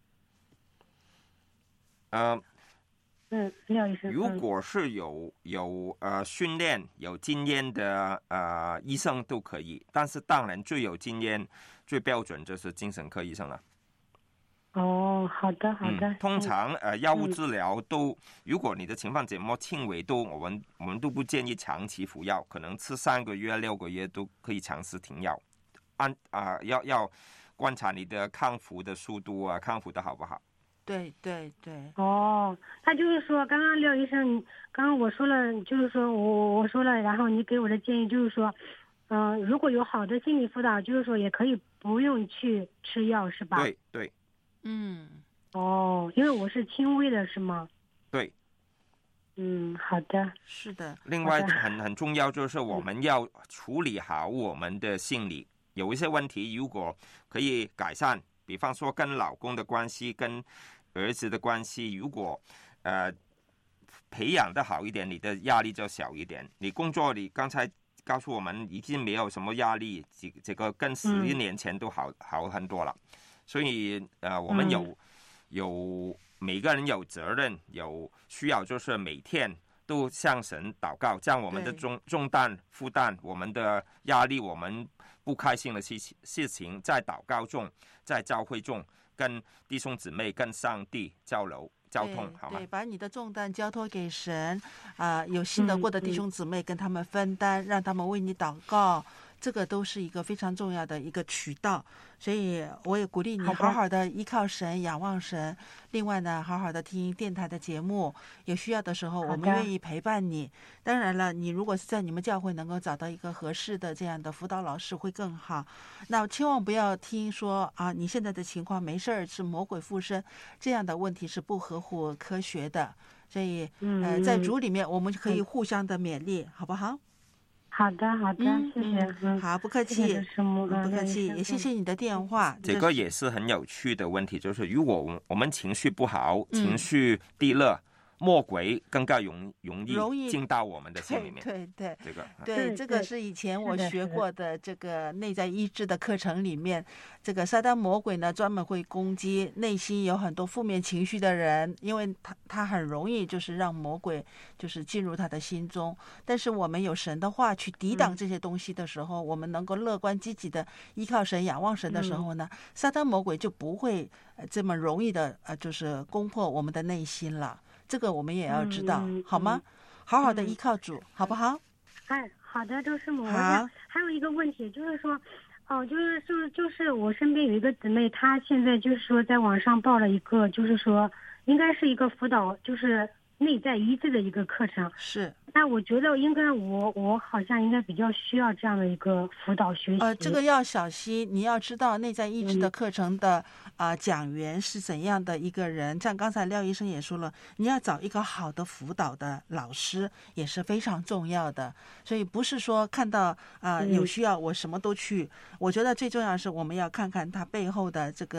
呃，
嗯，廖医生。
如果是有有呃训练有经验的呃医生都可以，但是当然最有经验最标准就是精神科医生了。
哦，好的好的。
嗯，通常呃药物治疗都，如果你的情况怎么轻微，都我们我们都不建议长期服药，可能吃三个月六个月都可以尝试停药，按啊、呃、要要观察你的康复的速度啊，康复的好不好。
对对对。
哦，那就是说，刚刚廖医生，刚刚我说了，就是说我我说了，然后你给我的建议就是说，嗯、呃，如果有好的心理辅导，就是说也可以不用去吃药，是吧？
对对。
嗯。
哦，因为我是轻微的，是吗？
对。
嗯，好的。
是的。
另外很很重要就是我们要处理好我们的心理，有一些问题如果可以改善，比方说跟老公的关系，跟儿子的关系，如果呃培养的好一点，你的压力就小一点。你工作你刚才告诉我们已经没有什么压力，这这个跟十年前都好、嗯、好很多了。所以呃我们有、嗯、有每个人有责任，有需要就是每天都向神祷告，将我们的重重担负担，我们的压力，我们不开心的事情事情在祷告中，在教会中跟弟兄姊妹跟上帝交流交通，好吗？
对，把你的重担交托给神啊、呃，有信得过的弟兄姊妹跟他们分担，嗯、让他们为你祷告，这个都是一个非常重要的一个渠道。所以我也鼓励你好好的依靠神，仰望神。另外呢，好好的听电台的节目，有需要的时候我们愿意陪伴你。当然了，你如果是在你们教会能够找到一个合适的这样的辅导老师会更好。那千万不要听说啊，你现在的情况没事儿，是魔鬼附身，这样的问题是不合乎科学的。所以呃，在主里面我们可以互相的勉励，好不好？
好的，好的，
嗯、
谢谢。嗯，
好，不客气，
谢谢师母，
不客气，也谢谢你的电话。
这个也是很有趣的问题，就是如果我们情绪不好，
嗯、
情绪低落，魔鬼更加容
容
易进到我们的心里面。
对对
这个
对，对这个是以前我学过的这个内在医治的课程里面，这个撒旦魔鬼呢专门会攻击内心有很多负面情绪的人，因为他他很容易就是让魔鬼就是进入他的心中。但是我们有神的话去抵挡这些东西的时候，嗯、我们能够乐观积极的依靠神、仰望神的时候呢，嗯、撒旦魔鬼就不会这么容易的呃就是攻破我们的内心了。这个我们也要知道，
嗯、
好吗？好好的依靠主，嗯、好不好？
哎，好的，周师母。
好。
还有一个问题就是说，哦，就是说，就是我身边有一个姊妹，她现在就是说在网上报了一个，就是说应该是一个辅导，就是内在医治的一个课程。
是。
那我觉得应该我我好像应该比较需要这样的一个辅导学习。
呃，这个要小心，你要知道内在医治的课程的啊、呃、讲员是怎样的一个人。像刚才廖医生也说了，你要找一个好的辅导的老师也是非常重要的。所以不是说看到啊、呃、有需要我什么都去。我觉得最重要的是我们要看看他背后的这个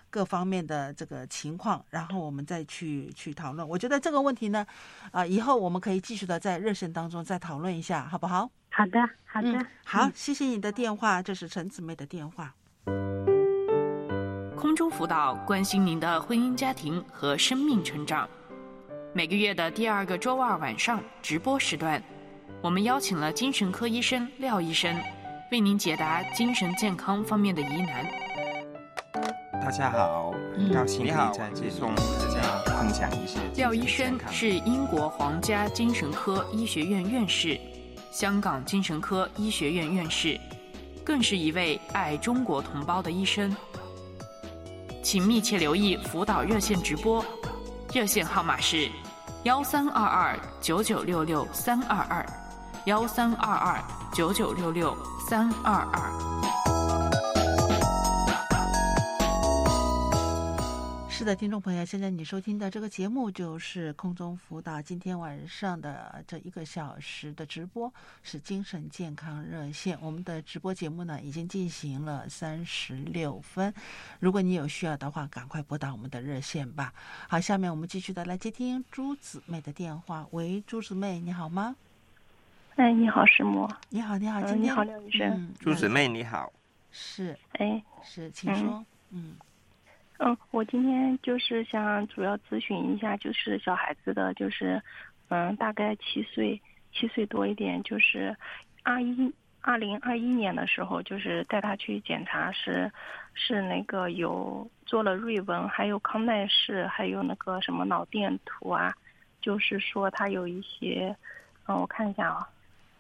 各方面的这个情况，然后我们再去去讨论。我觉得这个问题呢，啊、呃，以后我们可以继续的在热线当中再讨论一下，好不好？
好的，好的，
嗯、好，
嗯
谢谢你的电话，这是陈姊妹的电话。
空中辅导关心您的婚姻家庭和生命成长。每个月的第二个周二晚上直播时段，我们邀请了精神科医生廖医生，为您解答精神健康方面的疑难。
大家好，很高兴可以在这里跟大家分享一些。
廖医生是英国皇家精神科医学院院士，香港精神科医学院院士，更是一位爱中国同胞的医生。请密切留意辅导热线直播，热线号码是幺三二二九九六六三二二，幺三二二九九六六三二二。
是的，听众朋友，现在你收听的这个节目就是空中辅导，今天晚上的这一个小时的直播是精神健康热线。我们的直播节目呢已经进行了三十六分，如果你有需要的话，赶快拨打我们的热线吧。好，下面我们继续的来接听朱姊妹的电话。喂，朱姊妹，你好吗？
哎，你好，师母。
你好，你好，今天、
嗯、你好，廖医生。
嗯、
朱姊妹你好。
是，
哎，
是，请说。嗯。
嗯，我今天就是想主要咨询一下，就是小孩子的，就是嗯，大概七岁，七岁多一点，就是二一二零二一年的时候，就是带他去检查是，是那个有做了瑞文，还有康奈氏，还有那个什么脑电图啊，就是说他有一些，嗯，我看一下啊，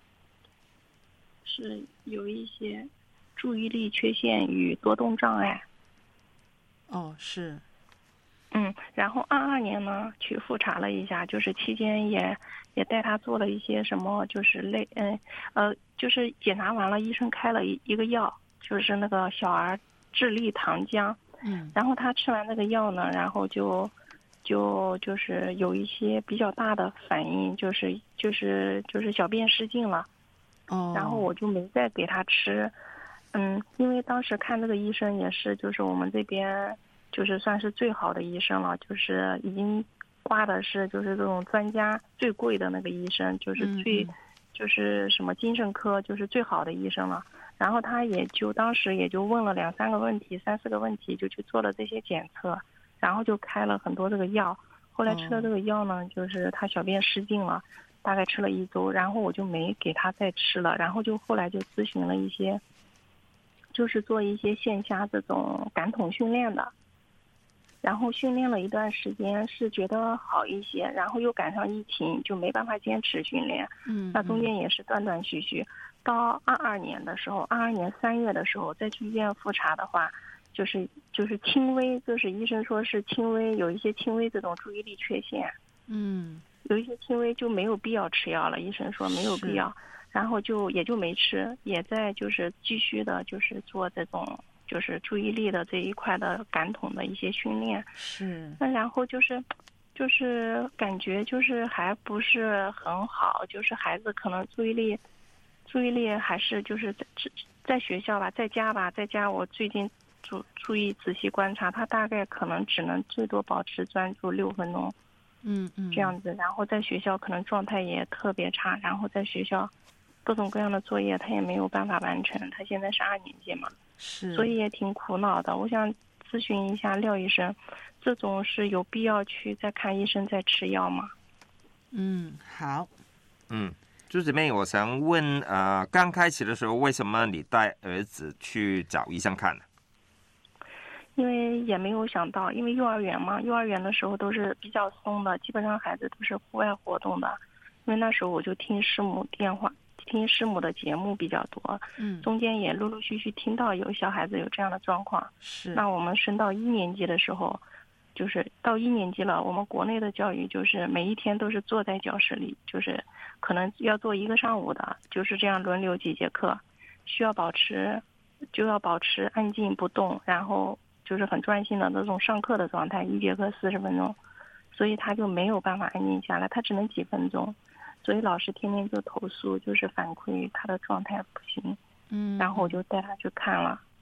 是有一些注意力缺陷与多动障碍。
哦，是，
嗯，然后二二年呢去复查了一下，就是期间也也带他做了一些什么，就是类，嗯呃，就是检查完了，医生开了一一个药，就是那个小儿智力糖浆，
嗯，
然后他吃完那个药呢，然后就就就是有一些比较大的反应，就是就是就是小便失禁了，
哦，
然后我就没再给他吃。嗯，因为当时看这个医生也是，就是我们这边就是算是最好的医生了，就是已经挂的是就是这种专家最贵的那个医生，就是最、嗯、就是什么精神科就是最好的医生了。然后他也就当时也就问了两三个问题，三四个问题，就去做了这些检测，然后就开了很多这个药。后来吃了这个药呢，嗯、就是他小便失禁了，大概吃了一周，然后我就没给他再吃了，然后就后来就咨询了一些。就是做一些线下这种感统训练的，然后训练了一段时间是觉得好一些，然后又赶上疫情就没办法坚持训练，
嗯，
那中间也是断断续续。到二二年的时候，二二年三月的时候再去医院复查的话，就是就是轻微，就是医生说是轻微，有一些轻微这种注意力缺陷，
嗯，
有一些轻微就没有必要吃药了，医生说没有必要。然后就也就没吃，也在就是继续的，就是做这种就是注意力的这一块的感统的一些训练。
是。
那然后就是，就是感觉就是还不是很好，就是孩子可能注意力，注意力还是就是在在学校吧，在家吧，在家我最近注注意仔细观察，他大概可能只能最多保持专注六分钟。
嗯嗯。
这样子，然后在学校可能状态也特别差，然后在学校。各种各样的作业他也没有办法完成，他现在是二年级嘛，
是，
所以也挺苦恼的。我想咨询一下廖医生，这种是有必要去再看医生再吃药吗？
嗯，好。
嗯，朱姊妹，我想问，呃，刚开始的时候，为什么你带儿子去找医生看呢？
因为也没有想到，因为幼儿园嘛，幼儿园的时候都是比较松的，基本上孩子都是户外活动的。因为那时候我就听师母电话。听师母的节目比较多，
嗯，
中间也陆陆续续听到有小孩子有这样的状况。
是，
那我们升到一年级的时候，就是到一年级了，我们国内的教育就是每一天都是坐在教室里，就是可能要做一个上午的，就是这样轮流几节课，需要保持就要保持安静不动，然后就是很专心的那种上课的状态，一节课四十分钟，所以他就没有办法安静下来，他只能几分钟。所以老师天天就投诉，就是反馈他的状态不行，
嗯，
然后我就带他去看了，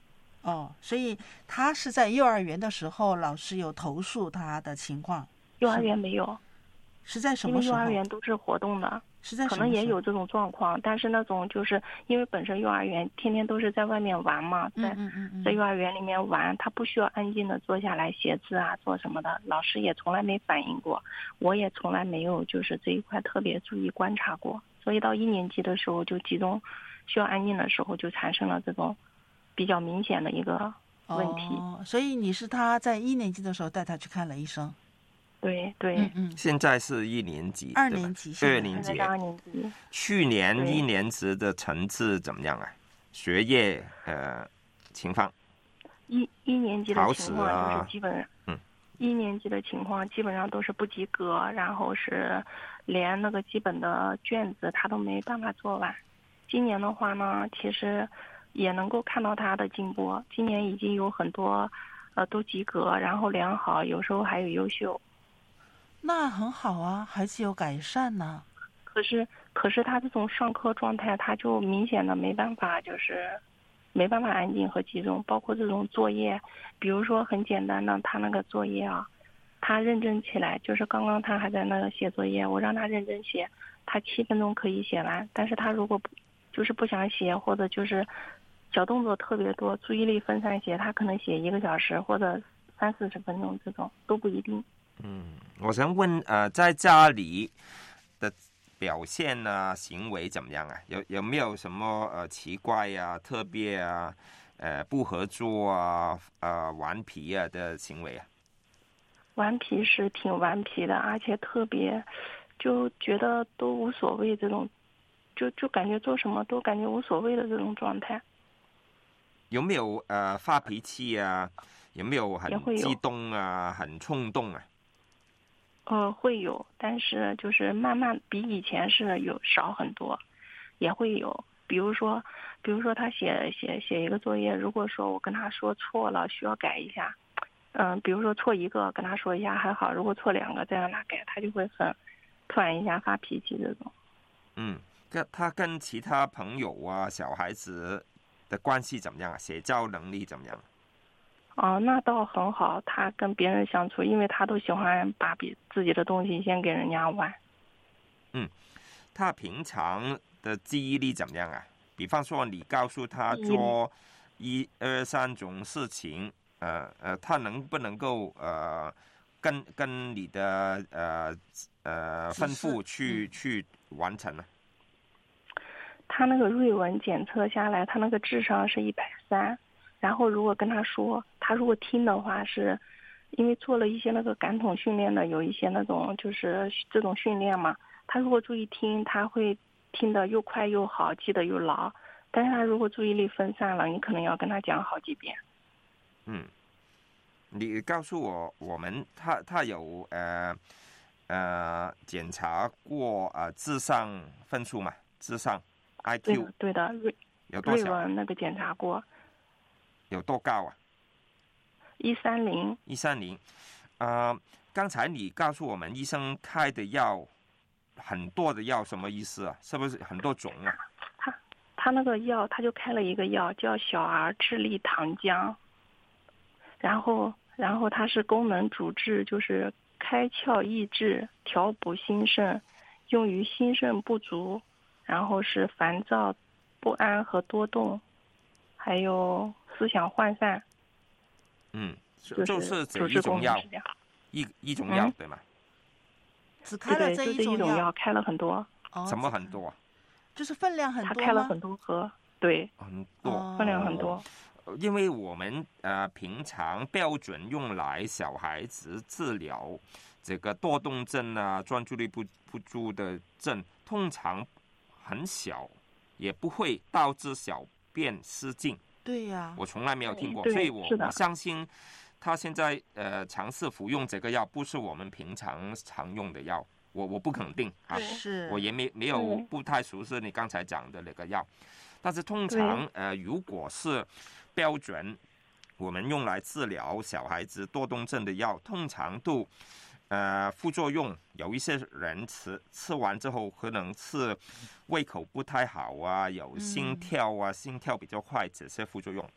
哦，所以他是在幼儿园的时候，老师有投诉他的情况。
幼儿园没有，
是在什
因为幼
么时候？
儿园都是活动的，
是在
可
什么时候
能也有这种状况，但是那种就是因为本身幼儿园天天都是在外面玩嘛，在
嗯嗯嗯
在幼儿园里面玩，他不需要安静的坐下来写字啊，做什么的，老师也从来没反映过，我也从来没有就是这一块特别注意观察过，所以到一年级的时候就集中需要安静的时候，就产生了这种比较明显的一个问题。
哦，所以你是他在一年级的时候带他去看了医生。
对对，
嗯嗯，
现在是一年级，
二
对吧
年级现在
二年级
现在是，二年级。
去年
对
一年级的成绩怎么样啊？学业呃情况？
一一年级的
考
情况
试啊
就是基本上，
嗯，
一年级的情况基本上都是不及格，然后是连那个基本的卷子他都没办法做完。今年的话呢，其实也能够看到他的进步，今年已经有很多呃都及格，然后良好，有时候还有优秀。
那很好啊，孩子有改善呢。
可是可是他这种上课状态，他就明显的没办法，就是没办法安静和集中，包括这种作业，比如说很简单的他那个作业啊，他认真起来，就是刚刚他还在那个写作业，我让他认真写，他七分钟可以写完，但是他如果不就是不想写，或者就是小动作特别多，注意力分散写，他可能写一个小时或者三四十分钟，这种都不一定。
嗯，我想问，呃，在家里的表现啊、行为怎么样啊？有有没有什么呃奇怪啊、特别啊、呃不合作啊、呃顽皮啊的行为啊？
顽皮是挺顽皮的，而且特别就觉得都无所谓，这种就就感觉做什么都感觉无所谓的这种状态。
有没有呃发脾气啊？有没有很
也会有
激动啊、很冲动啊？
呃，会有，但是就是慢慢比以前是有少很多，也会有。比如说，比如说他写写写一个作业，如果说我跟他说错了，需要改一下，嗯、比如说错一个，跟他说一下还好；如果错两个，再让他改，他就会很突然一下发脾气这种。
嗯，跟他跟其他朋友啊、小孩子的关系怎么样啊？社交能力怎么样？
哦，那倒很好，他跟别人相处，因为他都喜欢把比自己的东西先给人家玩。
嗯，他平常的记忆力怎么样啊？比方说，你告诉他做一二三种事情，呃呃，他能不能够呃跟跟你的呃呃吩咐去、
嗯、
去完成呢？
他那个瑞文检测下来，他那个智商是一百三。然后如果跟他说，他如果听的话是，因为做了一些那个感统训练的，有一些那种就是这种训练嘛，他如果注意听，他会听得又快又好，记得又牢。但是他如果注意力分散了，你可能要跟他讲好几遍。
嗯，你告诉我，我们他他有呃呃检查过呃智商分数嘛？智商 I Q
对的，对的，瑞
有多少？
瑞文那个检查过。
有多高啊？
一三零。
一三零，呃，刚才你告诉我们医生开的药很多的药，什么意思啊？是不是很多种啊？
他他那个药，他就开了一个药叫小儿智力糖浆，然后然后它是功能主治，就是开窍益智、调补心肾，用于心肾不足，然后是烦躁、不安和多动，还有思想涣散。
嗯，
就
就是这一种药，一一种药、嗯、对吗？
只开了这
一种药，药开了很多。
哦，什么很多？
就是分量很多吗？
他开了很多盒，对，
很多、
哦、
分量很多。
因为我们呃平常标准用来小孩子治疗这个多动症啊、专注力不不足的症，通常很小，也不会导致小便失禁。
对呀、啊，
我从来没有听过，所以我我相信他现在呃尝试服用这个药，不是我们平常常用的药，我我不肯定啊，
是，
我也没没有不太熟悉你刚才讲的那个药，但是通常呃如果是标准我们用来治疗小孩子多动症的药，通常都呃副作用，有一些人吃吃完之后可能是胃口不太好啊，有心跳啊、嗯、心跳比较快，这些副作用。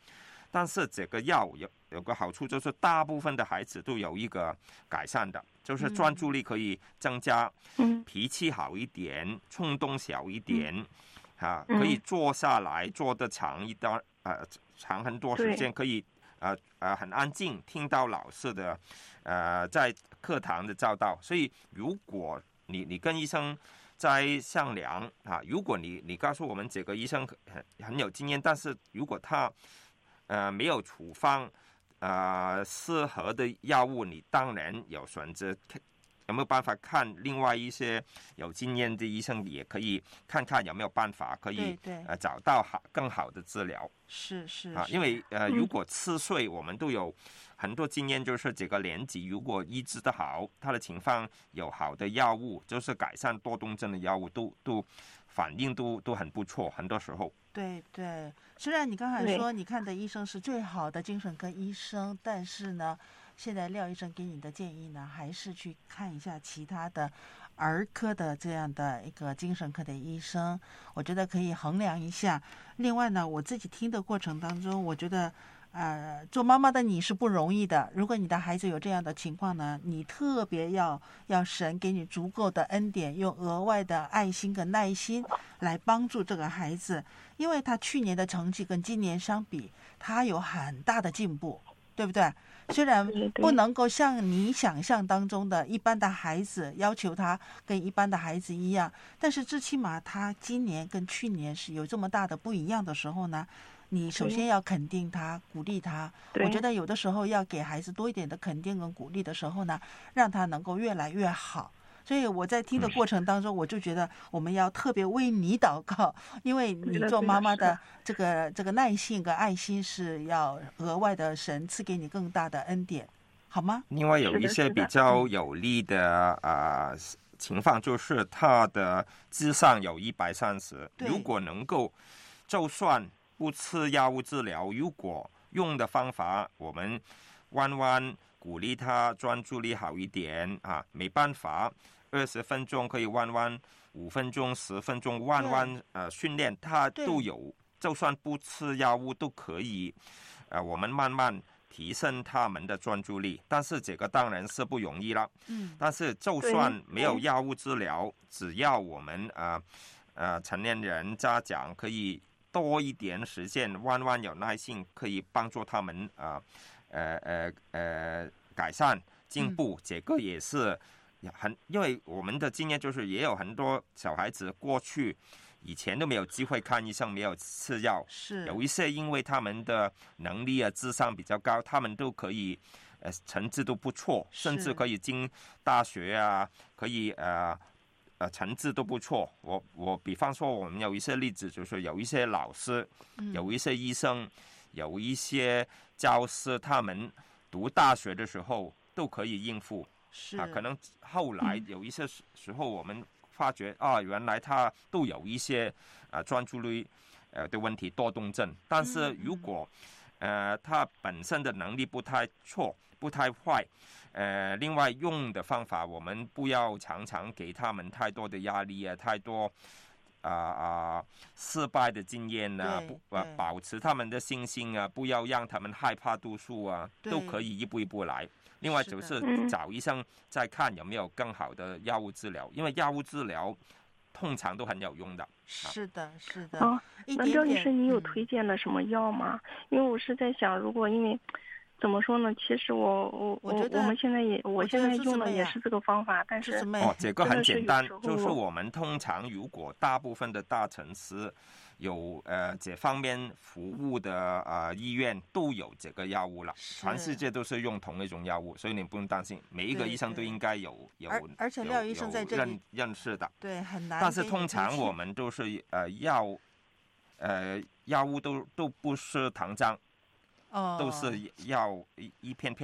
但是这个药有有个好处，就是大部分的孩子都有一个改善的，就是专注力可以增加，
嗯，
脾气好一点，冲动小一点，
嗯、
啊，可以坐下来坐得长一段，呃，长很多时间，可以呃呃很安静，听到老师的呃在课堂的教导。所以如果你你跟医生在商量啊，如果你你告诉我们这个医生很很有经验，但是如果他呃没有处方呃适合的药物，你当然有选择，有没有办法看另外一些有经验的医生，也可以看看有没有办法可以
对对
呃找到好更好的治疗。
是是
啊，
是
因为呃，如果吃睡，我们都有很多经验，就是这个年纪如果医治的好，他的情况有好的药物，就是改善多动症的药物，都都反应都都很不错，很多时候。
对对，虽然你刚才说你看的医生是最好的精神科医生，但是呢，现在廖医生给你的建议呢，还是去看一下其他的儿科的这样的一个精神科的医生，我觉得可以衡量一下。另外呢，我自己听的过程当中，我觉得呃，做妈妈的你是不容易的。如果你的孩子有这样的情况呢，你特别要要神给你足够的恩典，用额外的爱心跟耐心来帮助这个孩子，因为他去年的成绩跟今年相比，他有很大的进步，对不对？虽然不能够像你想象当中的一般的孩子要求他跟一般的孩子一样，但是最起码他今年跟去年是有这么大的不一样的时候呢，你首先要肯定他，鼓励他。我觉得有的时候要给孩子多一点的肯定跟鼓励的时候呢，让他能够越来越好。所以我在听的过程当中，我就觉得我们要特别为你祷告，因为你做妈妈的这个这个耐性跟爱心是要额外的神赐给你更大的恩典，好吗？
另外有一些比较有利的啊、呃、情况，就是他的智商有一百三十，如果能够就算不吃药物治疗，如果用的方法我们弯弯鼓励他专注力好一点啊，没办法，二十分钟可以弯弯，五分钟、十分钟弯弯，呃，训练他都有，就算不吃药物都可以，呃，我们慢慢提升他们的专注力。但是这个当然是不容易了。
嗯。
但是就算没有药物治疗，只要我们呃呃成年人家长可以多一点时间，弯弯有耐心，可以帮助他们啊。呃呃呃呃，改善进步，嗯、这个也是很，因为我们的经验就是，也有很多小孩子过去以前都没有机会看医生，没有吃药，
是
有一些因为他们的能力啊、智商比较高，他们都可以呃成绩都不错，甚至可以进大学啊，可以呃呃成绩都不错。我我比方说，我们有一些例子，就是有一些老师，
嗯、
有一些医生。有一些教师，他们读大学的时候都可以应付，
是
啊，可能后来有一些时候我们发觉啊，原来他都有一些啊专注力呃的问题，多动症。但是如果呃他本身的能力不太错，不太坏，呃，另外用的方法，我们不要常常给他们太多的压力啊，太多。啊、呃、啊！失败的经验呢、啊，不啊，保持他们的信心啊，不要让他们害怕读书啊，都可以一步一步来。另外就是找医生再看有没有更好的药物治疗，因为药物治疗通常都很有用的。
是的，是的。
啊，那赵医生，你有推荐的什么药吗？嗯、因为我是在想，如果因为。怎么说呢？其实我我
我觉得
我们现在也我现在用的也是这个方法，但是
哦，这个很简单，就是我们通常如果大部分的大城市有呃这方面服务的呃医院都有这个药物了，全世界都是用同一种药物，所以你不用担心，每一个医生都应该有有
而而且廖医生在这里
认认识的，
对，很难。
但是通常我们都是呃药呃药物都都不是糖浆。
哦，
都是药一一片片的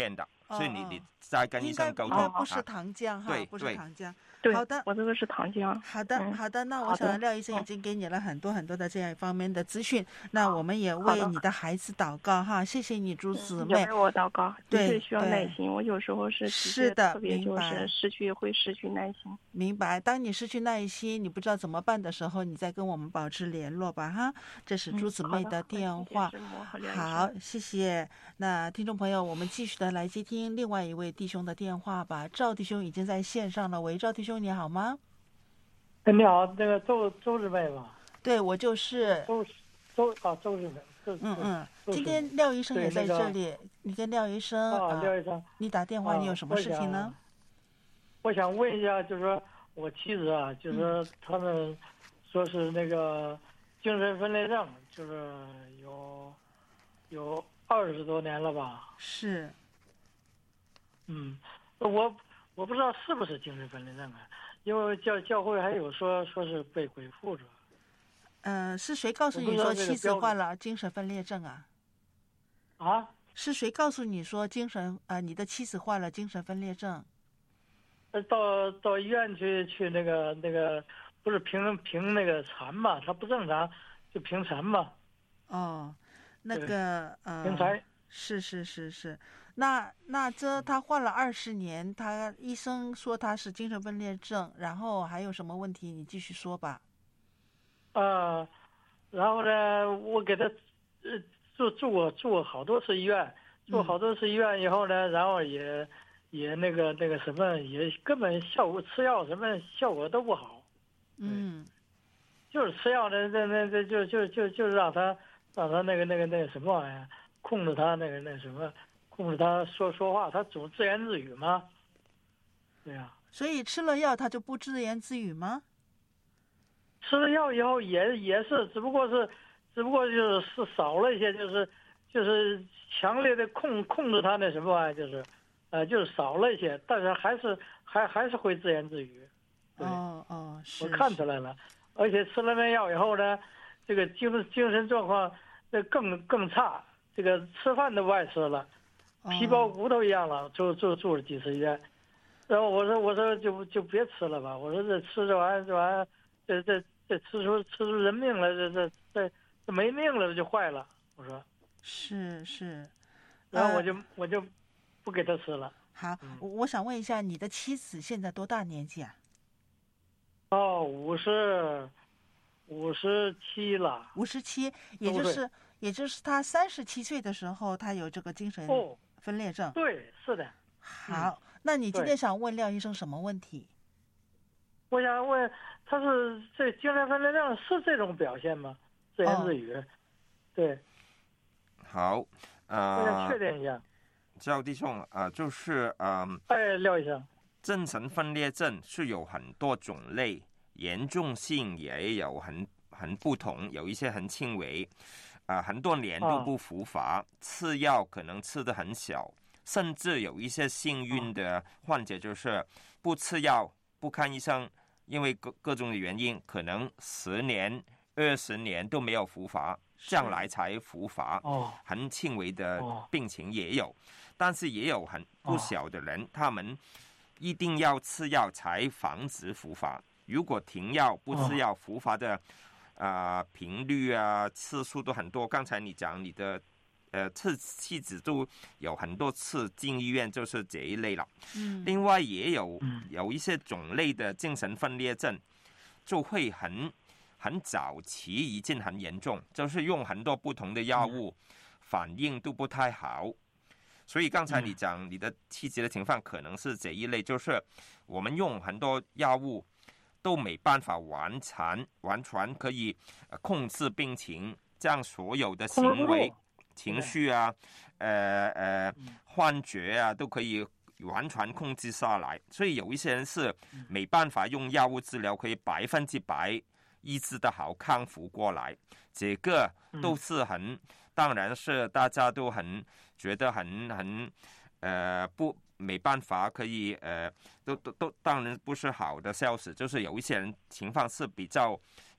所以你
哦
你再跟医
应该
生沟通。
应该不是
啊
糖浆哈，不是
对对
糖浆。
对，
好的，
我这个是糖浆。
好的，
嗯
好的。那我
好的
想廖医生已
嗯
经给你了很多很多的这样一方面的资讯，那我们也
好的
为你的孩子祷告哈，谢谢你朱姊妹
也为。我祷告，的
对
确需要
对
耐心。我有时候是的确
是的
特别就
明白
是失去会失去耐心。
明白，当你失去耐心，你不知道怎么办的时候，你再跟我们保持联络吧，哈。这是朱姊妹
嗯好的
电
好的谢谢
话。
师母和廖医
好，
生
谢谢。那听众朋友，我们继续的来接听另外一位弟兄的电话吧。赵弟兄已经在线上了，喂，赵弟兄你好吗？
哎，你好，那个周周师妹吧？
对，我就是。
周周啊，周师妹。周
嗯嗯，
周师妹
今天廖医生也在
对那个
这里，你跟廖医生
啊，廖医生，
你打电话，
啊
你有什么事情呢？
我想问一下，就是说我妻子啊，就是说他们说是那个精神分裂症，就是有有二十多年了吧？
是。
嗯，我我不知道是不是精神分裂症啊，因为教教会还有说说是被鬼附着。
呃，是谁告诉你
我不知道
说妻子
这个标准
患了精神分裂症啊？
啊？
是谁告诉你说精神呃你的妻子患了精神分裂症？
呃，到到医院去去那个那个，不是评评那个残嘛，他不正常，就评残嘛。
哦，那
对
个呃，
评残。
是是是是，那那这他患了二十年，他医生说他是精神分裂症，然后还有什么问题？你继续说吧。
啊，然后呢，我给他呃住住过住过好多次医院，住好多次医院以后呢，然后也也那个那个什么，也根本效果吃药什么效果都不好。
嗯，
就是吃药的那那那就就就就让他让他那个那个那个什么玩意儿，控制他那个那什么，控制他说说话，他总自言自语嘛。对呀、啊。
所以吃了药他就不自言自语吗？
吃了药以后也也是，只不过是，只不过就是是少了一些，就是就是强烈的控控制他那什么玩意儿，就是，呃，就是少了一些，但是还是还还是会自言自语。对
哦哦，是。
我看出来了，而且吃了那药以后呢，这个精精神状况那更更差，这个吃饭都不爱吃了，皮包骨头一样了，住住住了几次医院。然后我说我说就就别吃了吧，我说这吃这玩意儿这玩意儿，这这。这吃出吃出人命了，这这这这没命了，就坏了。我说
是是，
然后我就、呃、我就不给他吃了。
好，嗯、我想问一下，你的妻子现在多大年纪啊？
哦，五十五十七了。
五十七，也就是也就是他三十七岁的时候，他有这个精神分裂症。
哦、对，是的。
好，嗯、那你今天想问廖医生什么问题？
我想问，他是这精神分裂症是这种表现吗？自言自语，哦、对。
好，呃，
我想确定一下。
赵弟兄啊、呃，就是嗯，
呃、哎，廖医生，
精神分裂症是有很多种类，严重性也有很很不同，有一些很轻微，啊、呃，很多年都不复发，哦、吃药可能吃得很小，甚至有一些幸运的患者就是不吃药。不看医生，因为各各种的原因，可能十年、二十年都没有复发，将来才复发。
哦，
很轻微的病情也有，哦、但是也有很不小的人，哦、他们一定要吃药才防止复发。如果停药不吃药，复发的啊、呃、频率啊次数都很多。刚才你讲你的。呃，次妻子都有很多次进医院，就是这一类了。
嗯，
另外也有有一些种类的精神分裂症，就会很很早期，已经很严重，就是用很多不同的药物，嗯、反应都不太好。所以刚才你讲你的妻子的情况可能是这一类，就是我们用很多药物都没办法完全完全可以控制病情，这样所有的行为。情緒啊，呃呃，幻覺啊，都可以完全控制下來。所以有一些人是沒辦法用藥物治療，可以百分之百醫治得好，康復過來。這個都是很，當然是大家都很覺得很很，呃，不沒辦法可以，呃，都都都當然不是好的消息。就是有一些人情況是比較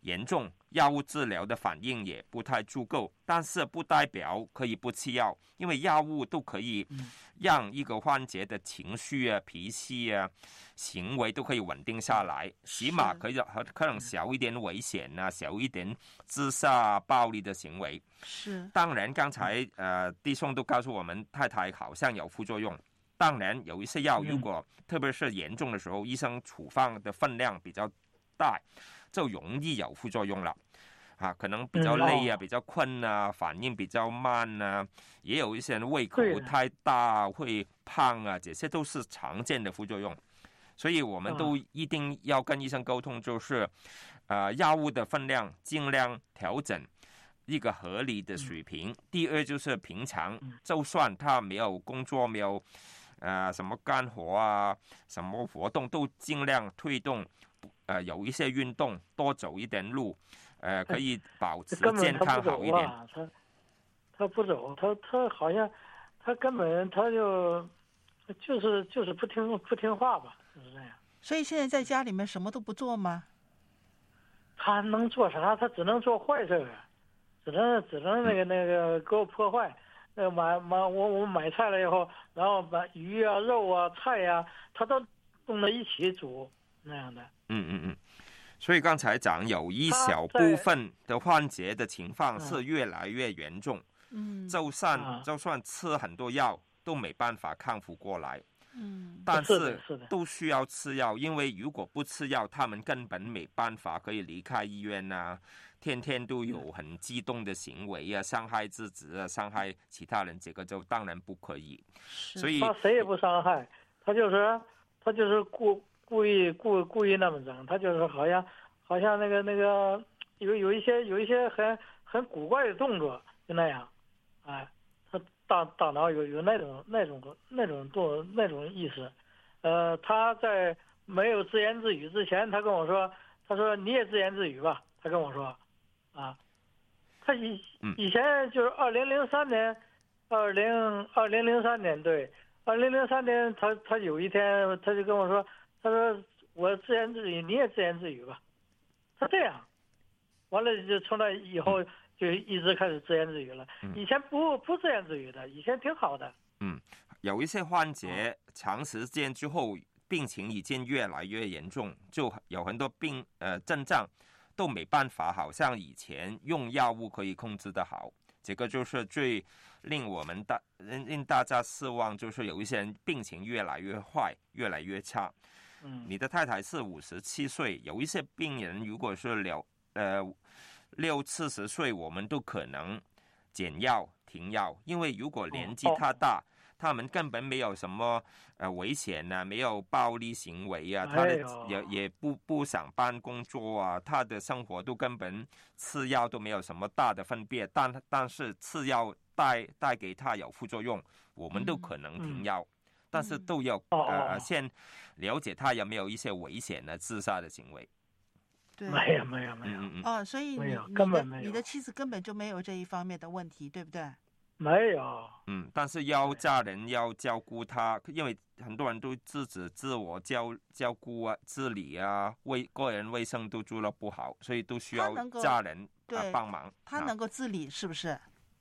严重，药物治疗的反应也不太足够，但是不代表可以不吃药，因为药物都可以让一个患者的情绪啊、脾气啊、行为都可以稳定下来，起码可以可能小一点危险啊，小一点自杀、暴力的行为。
是，
当然刚才呃弟兄都告诉我们，太太好像有副作用。当然有一些药，如果特别是严重的时候，医生处方的分量比较大，就容易有副作用了。啊，可能比较累啊，
嗯、
比较困啊，反应比较慢啊，也有一些人胃口太大会胖啊，这些都是常见的副作用。所以我们都一定要跟医生沟通，就是，呃，药物的分量尽量调整一个合理的水平。嗯、第二就是平常，就算他没有工作，没有呃什么干活啊，什么活动，都尽量推动，呃，有一些运动，多走一点路。呃，可以保持健康好一点。
他他他不走，他他好像他根本他就就是就是不听不听话吧，就是这样。
所以现在在家里面什么都不做吗？
他能做啥？他只能做坏事，只能只能那个那个给我破坏。那个买买我我买菜了以后，然后把鱼啊、肉啊、菜呀、啊，他都弄到一起煮那样的。
嗯嗯嗯。所以刚才讲有一小部分的患者的情况是越来越严重，嗯，就算、啊、就算吃很多药都没办法康复过来，嗯，但是都需要吃药，因为如果不吃药，他们根本没办法可以离开医院啊，天天都有很激动的行为啊，伤害自己啊，伤害其他人，这个就当然不可以。所以
他谁也不伤害，他就是他就是故。故意故故意那么整，他就是好像好像那个那个有有一些有一些很很古怪的动作，就那样，哎，他大大脑有有那种那种那种动那种意思，呃，他在没有自言自语之前，他跟我说，他说你也自言自语吧，他跟我说，啊，他以以前就是二零零三年，二零二零零三年对，二零零三年他他有一天他就跟我说。他说：“我自言自语，你也自言自语吧。”他这样，完了就从那以后就一直开始自言自语了。嗯、以前不不自言自语的，以前挺好的。
嗯，有一些患者长时间之后，病情已经越来越严重，就有很多病呃症状都没办法，好像以前用药物可以控制得好。这个就是最令我们大令大家失望，就是有一些人病情越来越坏，越来越差。
嗯，
你的太太是五十七岁，有一些病人如果是六呃六七十岁，我们都可能减药停药，因为如果年纪太大，哦、他们根本没有什么呃危险啊，没有暴力行为啊，他的也也不不上班工作啊，他的生活都根本吃药都没有什么大的分别，但但是吃药带带给他有副作用，我们都可能停药。嗯嗯但是都要、嗯、呃先了解他有没有一些危险的自杀的行为。
对，
没有没有没有。
嗯嗯哦，所以你
根本没有，
你的妻子根本就没有这一方面的问题，对不对？
没有。
嗯，但是要家人要照顾他，因为很多人都自己自我照照顾啊、自理啊、卫个人卫生都做得不好，所以都需要家人啊帮忙。
他能够自理是不是？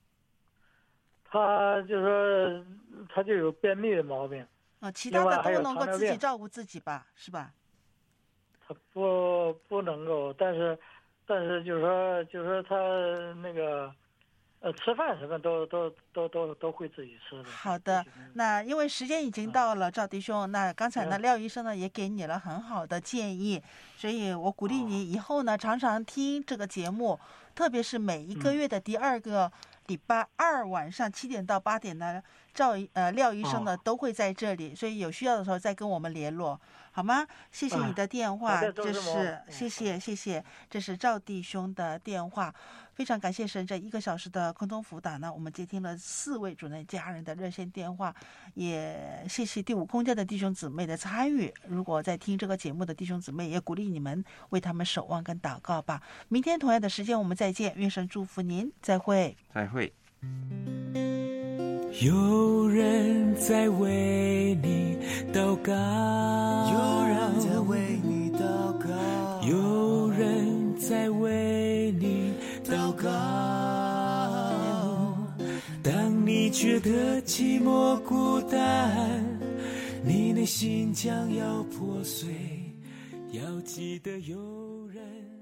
他就说他就有便秘的毛病
啊、哦，其他的都能够自己照顾自己吧，是吧？
他不不能够，但是但是就是说就是说他那个呃吃饭什么都都都都都会自己吃的。
好的，那因为时间已经到了，赵弟兄，那刚才呢廖医生呢也给你了很好的建议，所以我鼓励你以后呢常常听这个节目，特别是每一个月的第二个。嗯礼拜二晚上七点到八点呢，赵呃廖医生呢、哦、都会在这里，所以有需要的时候再跟我们联络，好吗？谢谢你的电话，
嗯、
这是谢谢谢谢，这是赵弟兄的电话，非常感谢神这一个小时的空中辅导呢，我们接听了四位主内家人的热线电话，也谢谢第五空间的弟兄姊妹的参与。如果在听这个节目的弟兄姊妹，也鼓励你们为他们守望跟祷告吧。明天同样的时间我们再见，愿神祝福您，再会，
再会。
有人在为你祷告，
有人在为你祷告，
有人在为祷告。当你觉得寂寞孤单，你内心将要破碎，要记得有人